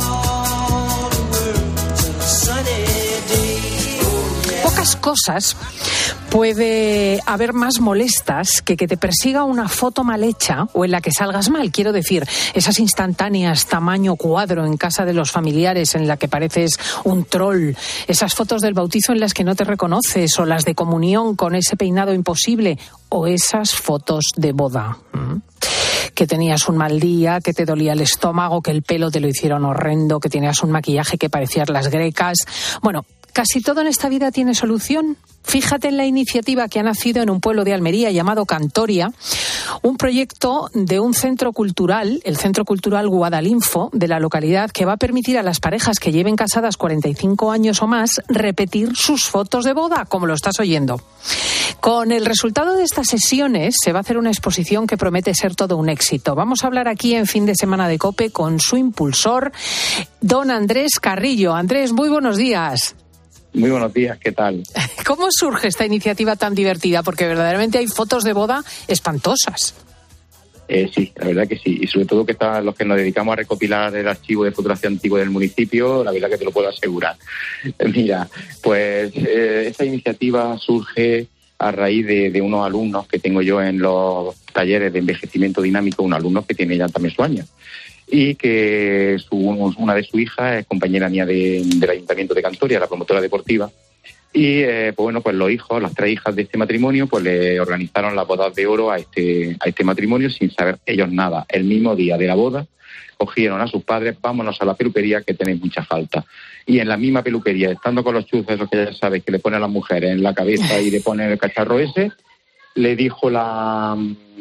all the world's a sunny day. Oh, yeah. Pocas cosas puede haber más molestas que te persiga una foto mal hecha o en la que salgas mal. Quiero decir, esas instantáneas tamaño cuadro en casa de los familiares en la que pareces un troll, esas fotos del bautizo en las que no te reconoces, o las de comunión con ese peinado imposible, o esas fotos de boda. Que tenías un mal día, que te dolía el estómago, que el pelo te lo hicieron horrendo, que tenías un maquillaje que parecías las grecas. Bueno, casi todo en esta vida tiene solución. Fíjate en la iniciativa que ha nacido en un pueblo de Almería llamado Cantoria, un proyecto de un centro cultural, el Centro Cultural Guadalinfo de la localidad, que va a permitir a las parejas que lleven casadas 45 años o más repetir sus fotos de boda, como lo estás oyendo. Con el resultado de estas sesiones se va a hacer una exposición que promete ser todo un éxito. Vamos a hablar aquí en Fin de Semana de COPE con su impulsor, don Andrés Carrillo. Andrés, muy buenos días. Muy buenos días, ¿qué tal? ¿Cómo surge esta iniciativa tan divertida? Porque verdaderamente hay fotos de boda espantosas. Sí, la verdad que sí. Y sobre todo que los que nos dedicamos a recopilar el archivo de fotografía antiguo del municipio, la verdad que te lo puedo asegurar. Mira, pues esta iniciativa surge a raíz de unos alumnos que tengo yo en los talleres de envejecimiento dinámico, unos alumnos que tienen ya también su año. Y que una de sus hijas es compañera mía del Ayuntamiento de Cantoria, la promotora deportiva. Y pues las 3 hijas de este matrimonio, pues le organizaron las bodas de oro a este matrimonio sin saber ellos nada. El mismo día de la boda cogieron a sus padres, vámonos a la peluquería que tenéis mucha falta. Y en la misma peluquería, estando con los chuzos, esos que ya sabes que le ponen a las mujeres en la cabeza y le ponen el cacharro ese, le dijo la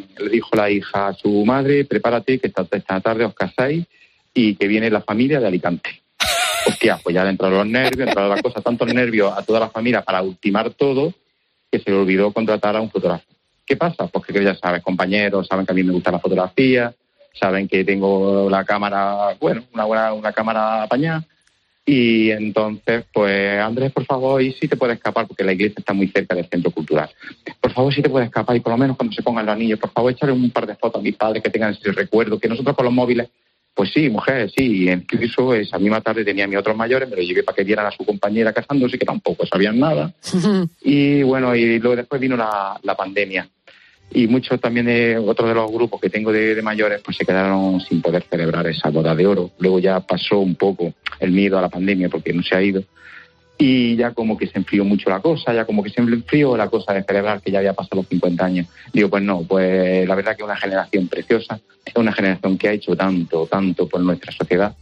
hija a su madre: prepárate que esta tarde os casáis y que viene la familia de Alicante. Hostia, pues ya le entraron los nervios, entraron las cosas, tantos nervios a toda la familia para ultimar todo, que se le olvidó contratar a un fotógrafo. ¿Qué pasa? Pues que ya sabes, compañeros, saben que a mí me gusta la fotografía, saben que tengo la cámara, una cámara apañada. Y entonces, pues, Andrés, por favor, y si te puedes escapar, porque la iglesia está muy cerca del centro cultural. Por favor, si te puedes escapar, y por lo menos cuando se pongan los anillos, por favor, échale un par de fotos a mis padres que tengan ese recuerdo, que nosotros con los móviles, pues sí, mujer, sí. Y incluso esa misma tarde tenía a mis otros mayores, me lo llevé para que vieran a su compañera casándose, que tampoco sabían nada. Y bueno, y luego después vino la pandemia. Y muchos también otros de los grupos que tengo de mayores pues se quedaron sin poder celebrar esa boda de oro. Luego ya pasó un poco el miedo a la pandemia porque no se ha ido. Y ya como que se enfrió mucho la cosa, ya como que se enfrió la cosa de celebrar que ya había pasado los 50 años. Digo, pues no, pues la verdad que es una generación preciosa, es una generación que ha hecho tanto por nuestra sociedad,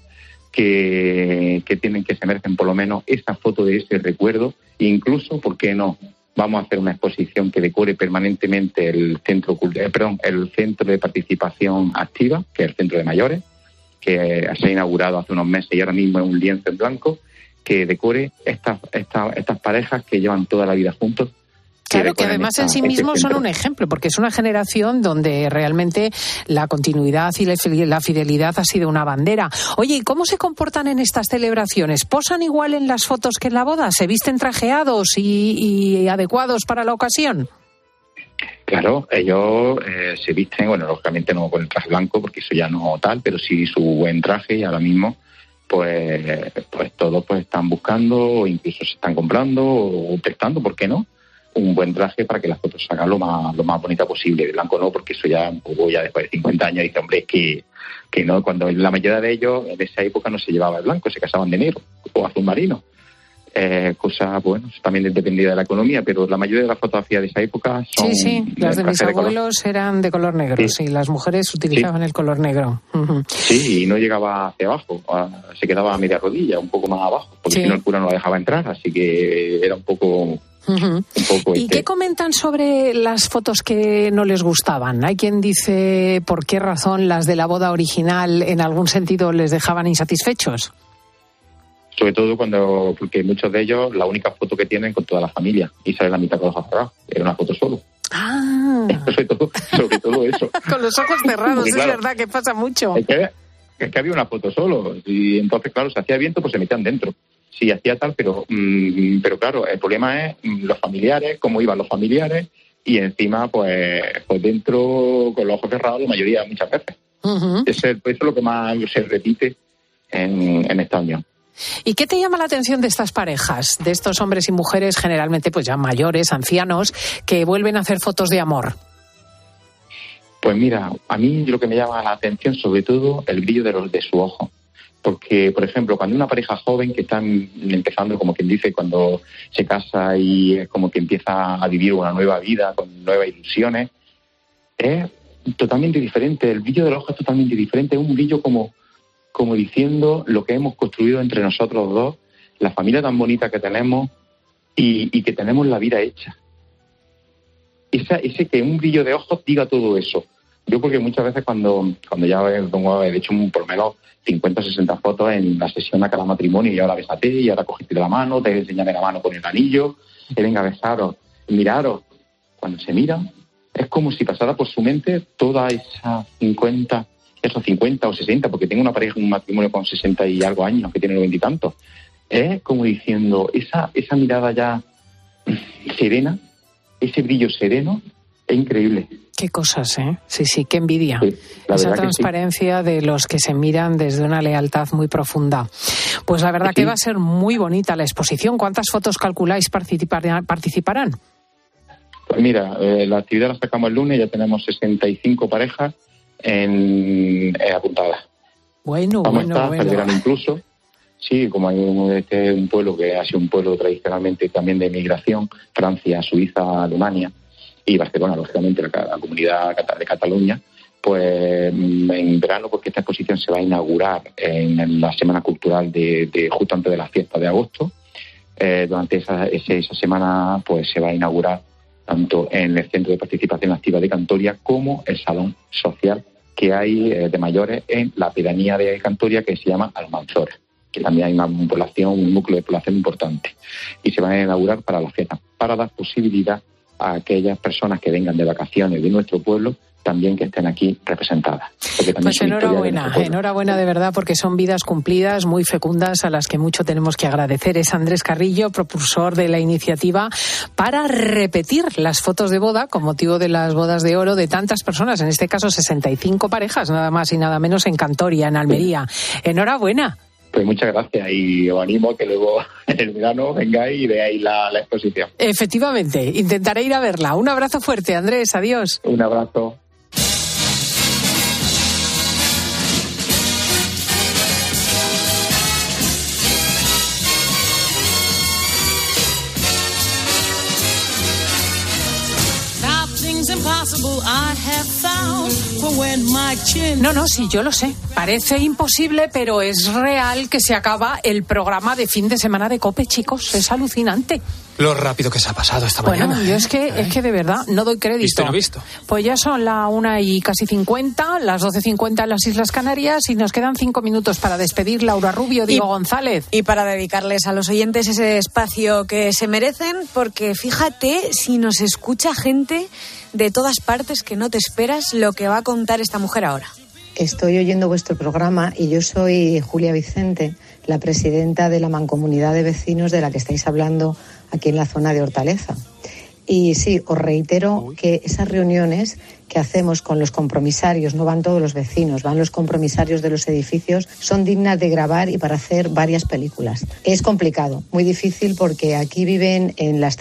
que tienen que se merecen por lo menos esta foto de ese recuerdo, e incluso, ¿por qué no? Vamos a hacer una exposición que decore permanentemente el centro de participación activa, que es el centro de mayores, que se ha inaugurado hace unos meses y ahora mismo es un lienzo en blanco, que decore estas parejas que llevan toda la vida juntos. Claro, que además en sí mismos son un ejemplo, porque es una generación donde realmente la continuidad y la fidelidad ha sido una bandera. Oye, ¿y cómo se comportan en estas celebraciones? ¿Posan igual en las fotos que en la boda? ¿Se visten trajeados y adecuados para la ocasión? Claro, ellos se visten, bueno, lógicamente no con el traje blanco, porque eso ya no tal, pero sí su buen traje, y ahora mismo pues todos pues están buscando, o incluso se están comprando o prestando, ¿por qué no?, un buen traje para que las fotos salgan lo más bonita posible. De blanco no, porque eso ya un poco, ya después de 50 años dice, hombre, es que no, cuando la mayoría de ellos en esa época no se llevaba el blanco, se casaban de negro o azul marino. Cosa, bueno, también dependía de la economía, pero la mayoría de las fotografías de esa época son... Sí, las de mis abuelos eran de color negro, sí, las mujeres utilizaban el color negro. Uh-huh. Sí, y no llegaba hacia abajo, se quedaba a media rodilla, un poco más abajo, porque si no el cura no la dejaba entrar, así que era un poco... Uh-huh. ¿Y qué comentan sobre las fotos que no les gustaban? Hay quien dice por qué razón las de la boda original en algún sentido les dejaban insatisfechos. Sobre todo porque muchos de ellos la única foto que tienen con toda la familia y sale la mitad con los ojos cerrados, era una foto solo. Ah. sobre todo eso. Con los ojos cerrados, claro, es verdad que pasa mucho. Es que había una foto solo y entonces claro, si hacía viento pues se metían dentro. Sí, hacía tal, pero claro, el problema es los familiares, cómo iban los familiares, y encima, pues dentro, con los ojos cerrados, la mayoría, muchas veces. Uh-huh. Eso es lo que más se repite en este año. ¿Y qué te llama la atención de estas parejas, de estos hombres y mujeres, generalmente pues ya mayores, ancianos, que vuelven a hacer fotos de amor? Pues mira, a mí lo que me llama la atención, sobre todo, el brillo de su ojo. Porque, por ejemplo, cuando una pareja joven que están empezando, como quien dice, cuando se casa y es como que empieza a vivir una nueva vida con nuevas ilusiones, es totalmente diferente. El brillo del ojo es totalmente diferente. Es un brillo como diciendo lo que hemos construido entre nosotros dos, la familia tan bonita que tenemos y que tenemos la vida hecha. Ese que un brillo de ojos diga todo eso. Yo porque muchas veces cuando ya he hecho por lo menos 50 o 60 fotos en la sesión a cada matrimonio, y ahora bésate, y ahora cogiste la mano, te enseñaré la mano con el anillo, y venga, besaros, miraros. Cuando se miran, es como si pasara por su mente toda esos 50 o 60, porque tengo una pareja, un matrimonio con 60 y algo años, que tiene 90 y tantos. Es como diciendo, esa mirada ya serena, ese brillo sereno, es increíble. Qué cosas, ¿eh? Sí, qué envidia. Sí, esa transparencia de los que se miran desde una lealtad muy profunda. Pues la verdad que va a ser muy bonita la exposición. ¿Cuántas fotos calculáis participarán? Pues mira, la actividad la sacamos el lunes, ya tenemos 65 parejas apuntadas. Bueno. Celebran incluso. Sí, como hay un pueblo que ha sido un pueblo tradicionalmente también de migración, Francia, Suiza, Alemania, y Barcelona, lógicamente, la comunidad de Cataluña, pues en verano, porque esta exposición se va a inaugurar en la Semana Cultural de justo antes de las fiestas de agosto. Durante esa semana pues se va a inaugurar tanto en el Centro de Participación Activa de Cantoria como el Salón Social que hay de mayores en la pedanía de Cantoria, que se llama Almanzora, que también hay un núcleo de población importante. Y se van a inaugurar para las fiestas, para dar posibilidad a aquellas personas que vengan de vacaciones de nuestro pueblo, también que estén aquí representadas. Pues enhorabuena de verdad, porque son vidas cumplidas, muy fecundas, a las que mucho tenemos que agradecer. Es Andrés Carrillo, propulsor de la iniciativa para repetir las fotos de boda con motivo de las bodas de oro de tantas personas, en este caso 65 parejas, nada más y nada menos, en Cantoria, en Almería. Enhorabuena. Pues muchas gracias y os animo a que luego en el verano vengáis y veáis la exposición. Efectivamente, intentaré ir a verla. Un abrazo fuerte, Andrés, adiós. Un abrazo. No, sí, yo lo sé. Parece imposible, pero es real que se acaba el programa de fin de semana de COPE, chicos. Es alucinante. Lo rápido que se ha pasado esta mañana. Bueno, yo es que de verdad no doy crédito. Visto y no visto. Pues ya son la 1:50, las 12:50 en las Islas Canarias y nos quedan 5 minutos para despedir Laura Rubio, Diego González. Y para dedicarles a los oyentes ese espacio que se merecen, porque fíjate si nos escucha gente de todas partes que no te esperas lo que va a contar esta mujer ahora. Estoy oyendo vuestro programa y yo soy Julia Vicente, la presidenta de la Mancomunidad de Vecinos de la que estáis hablando aquí en la zona de Hortaleza. Y sí, os reitero que esas reuniones que hacemos con los compromisarios, no van todos los vecinos, van los compromisarios de los edificios, son dignas de grabar y para hacer varias películas. Es complicado, muy difícil, porque aquí viven en las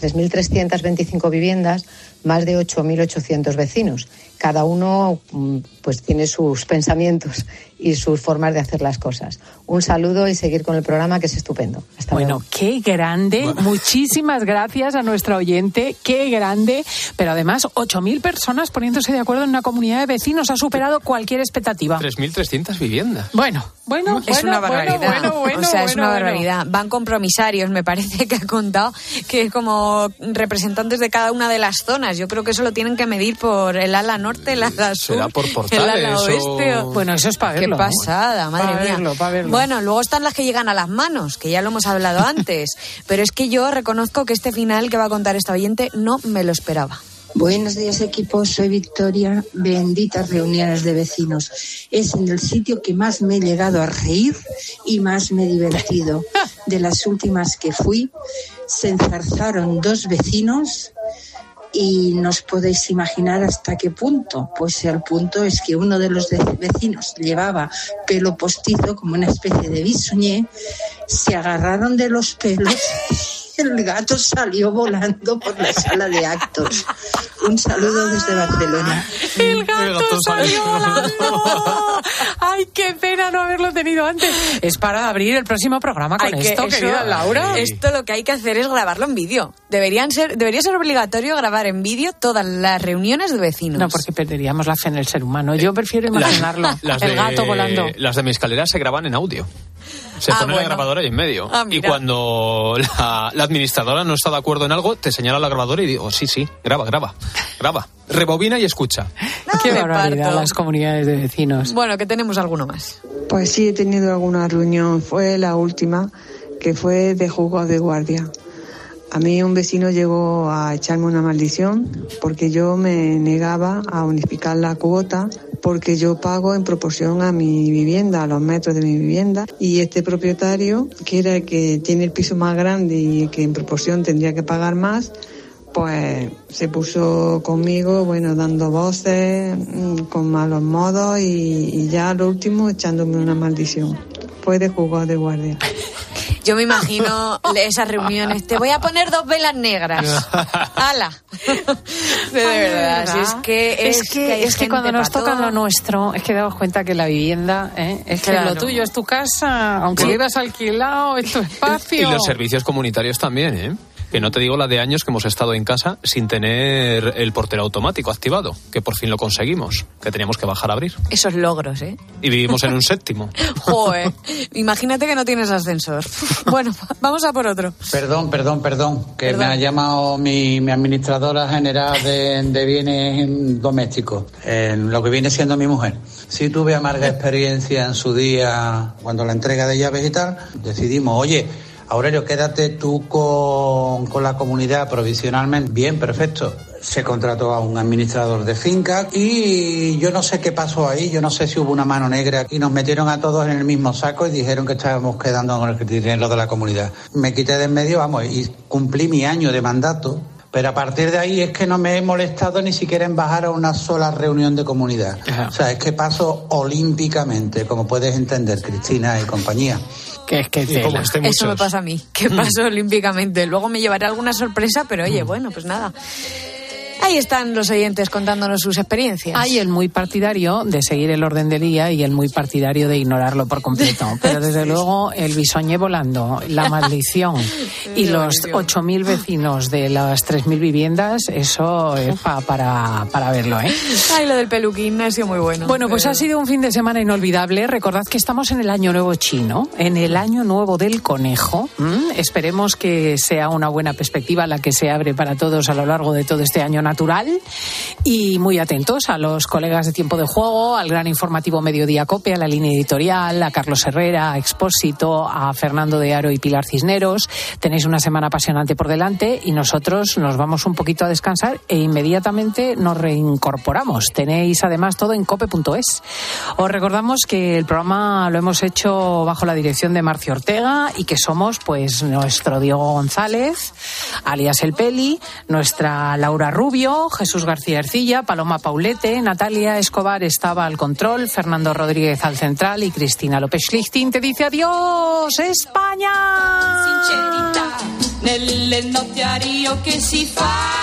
3.325 viviendas más de 8.800 vecinos. Cada uno pues tiene sus pensamientos y sus formas de hacer las cosas. Un saludo y seguir con el programa, que es estupendo. Hasta luego. Qué grande. Muchísimas gracias a nuestra oyente. Qué grande. Pero además, 8.000 personas poniéndose de acuerdo en una comunidad de vecinos. Ha superado cualquier expectativa. 3.300 viviendas. Bueno. Es una barbaridad. Es una barbaridad. Bueno. Van compromisarios, me parece que ha contado, que como representantes de cada una de las zonas. Yo creo que eso lo tienen que medir por el ala norte, el ala sur, será por portales, el ala oeste. Bueno, eso es para verlo. Qué pasada, madre mía. Pa' verlo. Bueno, luego están las que llegan a las manos, que ya lo hemos hablado antes. Pero es que yo reconozco que este final que va a contar esta oyente no me lo esperaba. Buenos días, equipo. Soy Victoria. Benditas reuniones de vecinos. Es en el sitio que más me he llegado a reír y más me he divertido. De las últimas que fui, se enzarzaron 2 vecinos y no os podéis imaginar hasta qué punto. Pues el punto es que uno de los vecinos llevaba pelo postizo, como una especie de bisoñé, se agarraron de los pelos. El gato salió volando por la sala de actos. Un saludo desde Barcelona. El gato salió volando. Ay, qué pena no haberlo tenido antes. Es para abrir el próximo programa con esto, querida Laura. Esto lo que hay que hacer es grabarlo en vídeo. Debería ser obligatorio grabar en vídeo todas las reuniones de vecinos. No, porque perderíamos la fe en el ser humano. Yo prefiero imaginarlo. El gato volando. Las de mi escalera se graban en audio. Se pone la grabadora ahí en medio. Y cuando la administradora no está de acuerdo en algo, te señala la grabadora y digo, sí, graba. Rebobina y escucha. Qué barbaridad las comunidades de vecinos. Bueno, que tenemos alguno más. Pues sí, he tenido alguna reunión. Fue la última, que fue de juzgado de guardia. A mí un vecino llegó a echarme una maldición porque yo me negaba a unificar la cuota, porque yo pago en proporción a mi vivienda, a los metros de mi vivienda, y este propietario, que era el que tiene el piso más grande y que en proporción tendría que pagar más, pues se puso conmigo, dando voces, con malos modos y ya lo último echándome una maldición. Fue de juzgado de guardia. Yo me imagino esas reuniones. Te voy a poner 2 velas negras. ¡Hala! De verdad. Es que cuando nos tocan lo nuestro, es que damos cuenta que la vivienda, es que lo tuyo es tu casa, aunque vivas alquilado, es tu espacio. Y los servicios comunitarios también, Que no te digo la de años que hemos estado en casa sin tener el portero automático activado, que por fin lo conseguimos, que teníamos que bajar a abrir. Esos logros, Y vivimos en un 7º. Joder, imagínate que no tienes ascensor. Bueno, vamos a por otro. Perdón, que me ha llamado mi administradora general de bienes domésticos, lo que viene siendo mi mujer. Sí tuve amarga experiencia en su día, cuando la entrega de llaves y tal, decidimos, oye, Aurelio, quédate tú con la comunidad provisionalmente. Bien, perfecto. Se contrató a un administrador de finca y yo no sé qué pasó ahí, yo no sé si hubo una mano negra y nos metieron a todos en el mismo saco y dijeron que estábamos quedando con el dinero de la comunidad. Me quité de en medio, y cumplí mi año de mandato. Pero a partir de ahí es que no me he molestado ni siquiera en bajar a una sola reunión de comunidad. Ajá. O sea, es que paso olímpicamente, como puedes entender, Cristina y compañía. Que eso me pasa a mí, que paso olímpicamente. Luego me llevaré alguna sorpresa, pero oye, bueno, pues nada. Ahí están los oyentes contándonos sus experiencias. Hay el muy partidario de seguir el orden del día y el muy partidario de ignorarlo por completo. Pero desde luego el bisoñé volando, la maldición y los 8.000 vecinos de las 3.000 viviendas, eso es para verlo, ¿eh? Ay, lo del peluquín ha sido muy bueno. Bueno, pues ha sido un fin de semana inolvidable. Recordad que estamos en el Año Nuevo chino, en el Año Nuevo del Conejo. Esperemos que sea una buena perspectiva la que se abre para todos a lo largo de todo este año natural, y muy atentos a los colegas de Tiempo de Juego, al gran informativo Mediodía Cope, a la línea editorial, a Carlos Herrera, a Expósito, a Fernando de Aro y Pilar Cisneros. Tenéis una semana apasionante por delante y nosotros nos vamos un poquito a descansar e inmediatamente nos reincorporamos. Tenéis además todo en cope.es. Os recordamos que el programa lo hemos hecho bajo la dirección de Marcio Ortega y que somos pues nuestro Diego González, alias El Peli, nuestra Laura Rubio, Jesús García Ercilla, Paloma Paulete, Natalia Escobar estaba al control, Fernando Rodríguez al central y Cristina López Schlichting te dice adiós, España. Sincerità nel notario che si fa.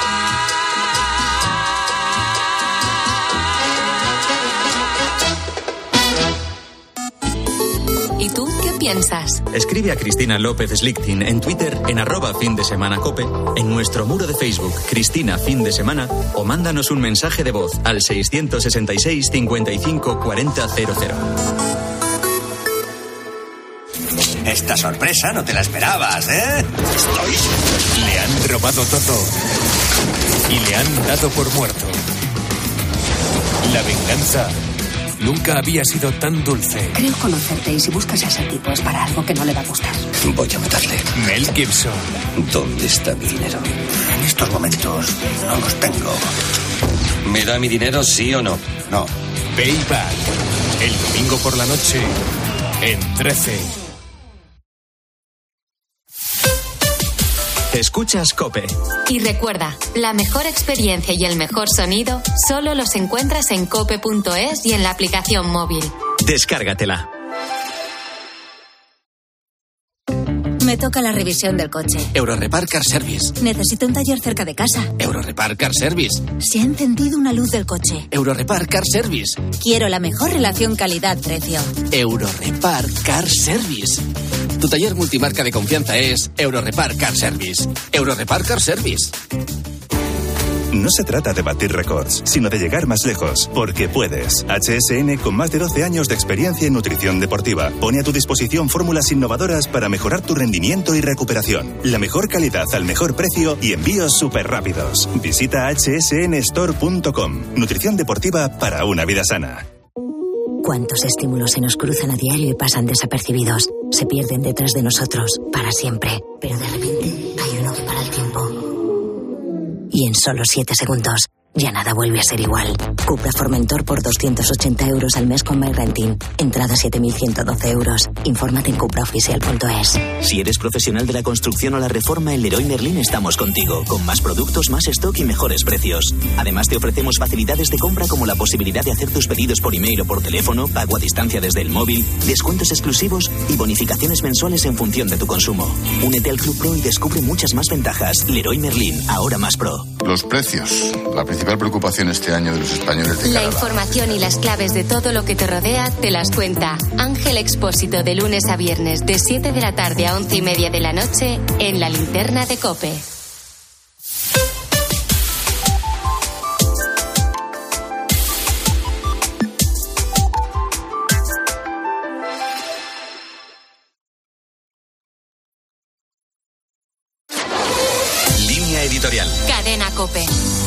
¿Y tú qué piensas? Escribe a Cristina López Schlichting en Twitter en @findesemanacope, en nuestro muro de Facebook Cristina Fin de Semana, o mándanos un mensaje de voz al 666 55 40 00. Esta sorpresa no te la esperabas, ¿eh? Le han robado todo y le han dado por muerto. La venganza nunca había sido tan dulce. Creo conocerte y si buscas a ese tipo es para algo que no le va a gustar. Voy a matarle. Mel Gibson. ¿Dónde está mi dinero? En estos momentos no los tengo. ¿Me da mi dinero, sí o no? No. Payback. El domingo por la noche en 13. Escuchas COPE. Y recuerda, la mejor experiencia y el mejor sonido solo los encuentras en cope.es y en la aplicación móvil. Descárgatela. Me toca la revisión del coche. Eurorepar Car Service. Necesito un taller cerca de casa. Eurorepar Car Service. Se ha encendido una luz del coche. Eurorepar Car Service. Quiero la mejor relación calidad-precio. Eurorepar Car Service. Tu taller multimarca de confianza es Eurorepar Car Service. Eurorepar Car Service. No se trata de batir récords, sino de llegar más lejos, porque puedes. HSN, con más de 12 años de experiencia en nutrición deportiva, pone a tu disposición fórmulas innovadoras para mejorar tu rendimiento y recuperación. La mejor calidad al mejor precio y envíos súper rápidos. Visita hsnstore.com. Nutrición deportiva para una vida sana. ¿Cuántos estímulos se nos cruzan a diario y pasan desapercibidos? Se pierden detrás de nosotros, para siempre. Pero de repente hay uno que para el tiempo. Y en solo 7 segundos, ya nada vuelve a ser igual. Cupra Formentor por 280 euros al mes con MyRenting. Entrada 7.112 euros. Infórmate en cupraoficial.es. Si eres profesional de la construcción o la reforma, en Leroy Merlin estamos contigo. Con más productos, más stock y mejores precios. Además, te ofrecemos facilidades de compra como la posibilidad de hacer tus pedidos por email o por teléfono, pago a distancia desde el móvil, descuentos exclusivos y bonificaciones mensuales en función de tu consumo. Únete al Club Pro y descubre muchas más ventajas. Leroy Merlin, ahora más pro. Los precios, la principal preocupación este año de los españoles de La Canadá. información y las claves de todo lo que te rodea te las cuenta Ángel Expósito de lunes a viernes de 7 de la tarde a 11:30 de la noche en La Linterna de COPE. Línea editorial. Cadena COPE.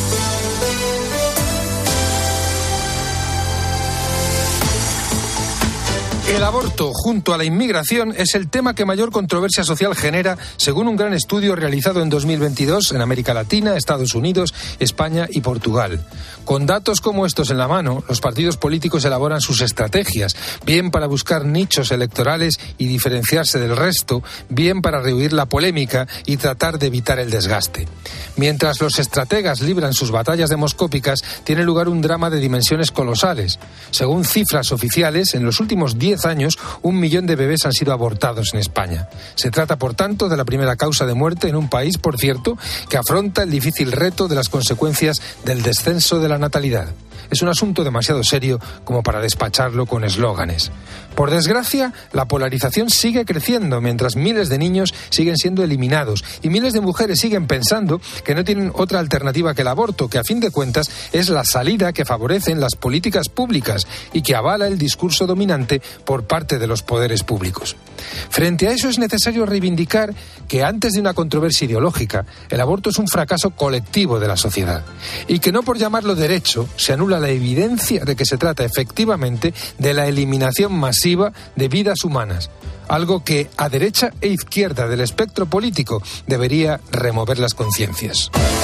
El aborto junto a la inmigración es el tema que mayor controversia social genera, según un gran estudio realizado en 2022 en América Latina, Estados Unidos, España y Portugal. Con datos como estos en la mano, los partidos políticos elaboran sus estrategias, bien para buscar nichos electorales y diferenciarse del resto, bien para rehuir la polémica y tratar de evitar el desgaste. Mientras los estrategas libran sus batallas demoscópicas, tiene lugar un drama de dimensiones colosales. Según cifras oficiales, en los últimos 10 años, 1 millón de bebés han sido abortados en España. Se trata, por tanto, de la primera causa de muerte en un país, por cierto, que afronta el difícil reto de las consecuencias del descenso de la natalidad. Es un asunto demasiado serio como para despacharlo con eslóganes. Por desgracia, la polarización sigue creciendo mientras miles de niños siguen siendo eliminados y miles de mujeres siguen pensando que no tienen otra alternativa que el aborto, que a fin de cuentas es la salida que favorecen las políticas públicas y que avala el discurso dominante por parte de los poderes públicos. Frente a eso es necesario reivindicar que antes de una controversia ideológica, el aborto es un fracaso colectivo de la sociedad y que no por llamarlo derecho se anula la evidencia de que se trata efectivamente de la eliminación masiva de vidas humanas, algo que a derecha e izquierda del espectro político debería remover las conciencias.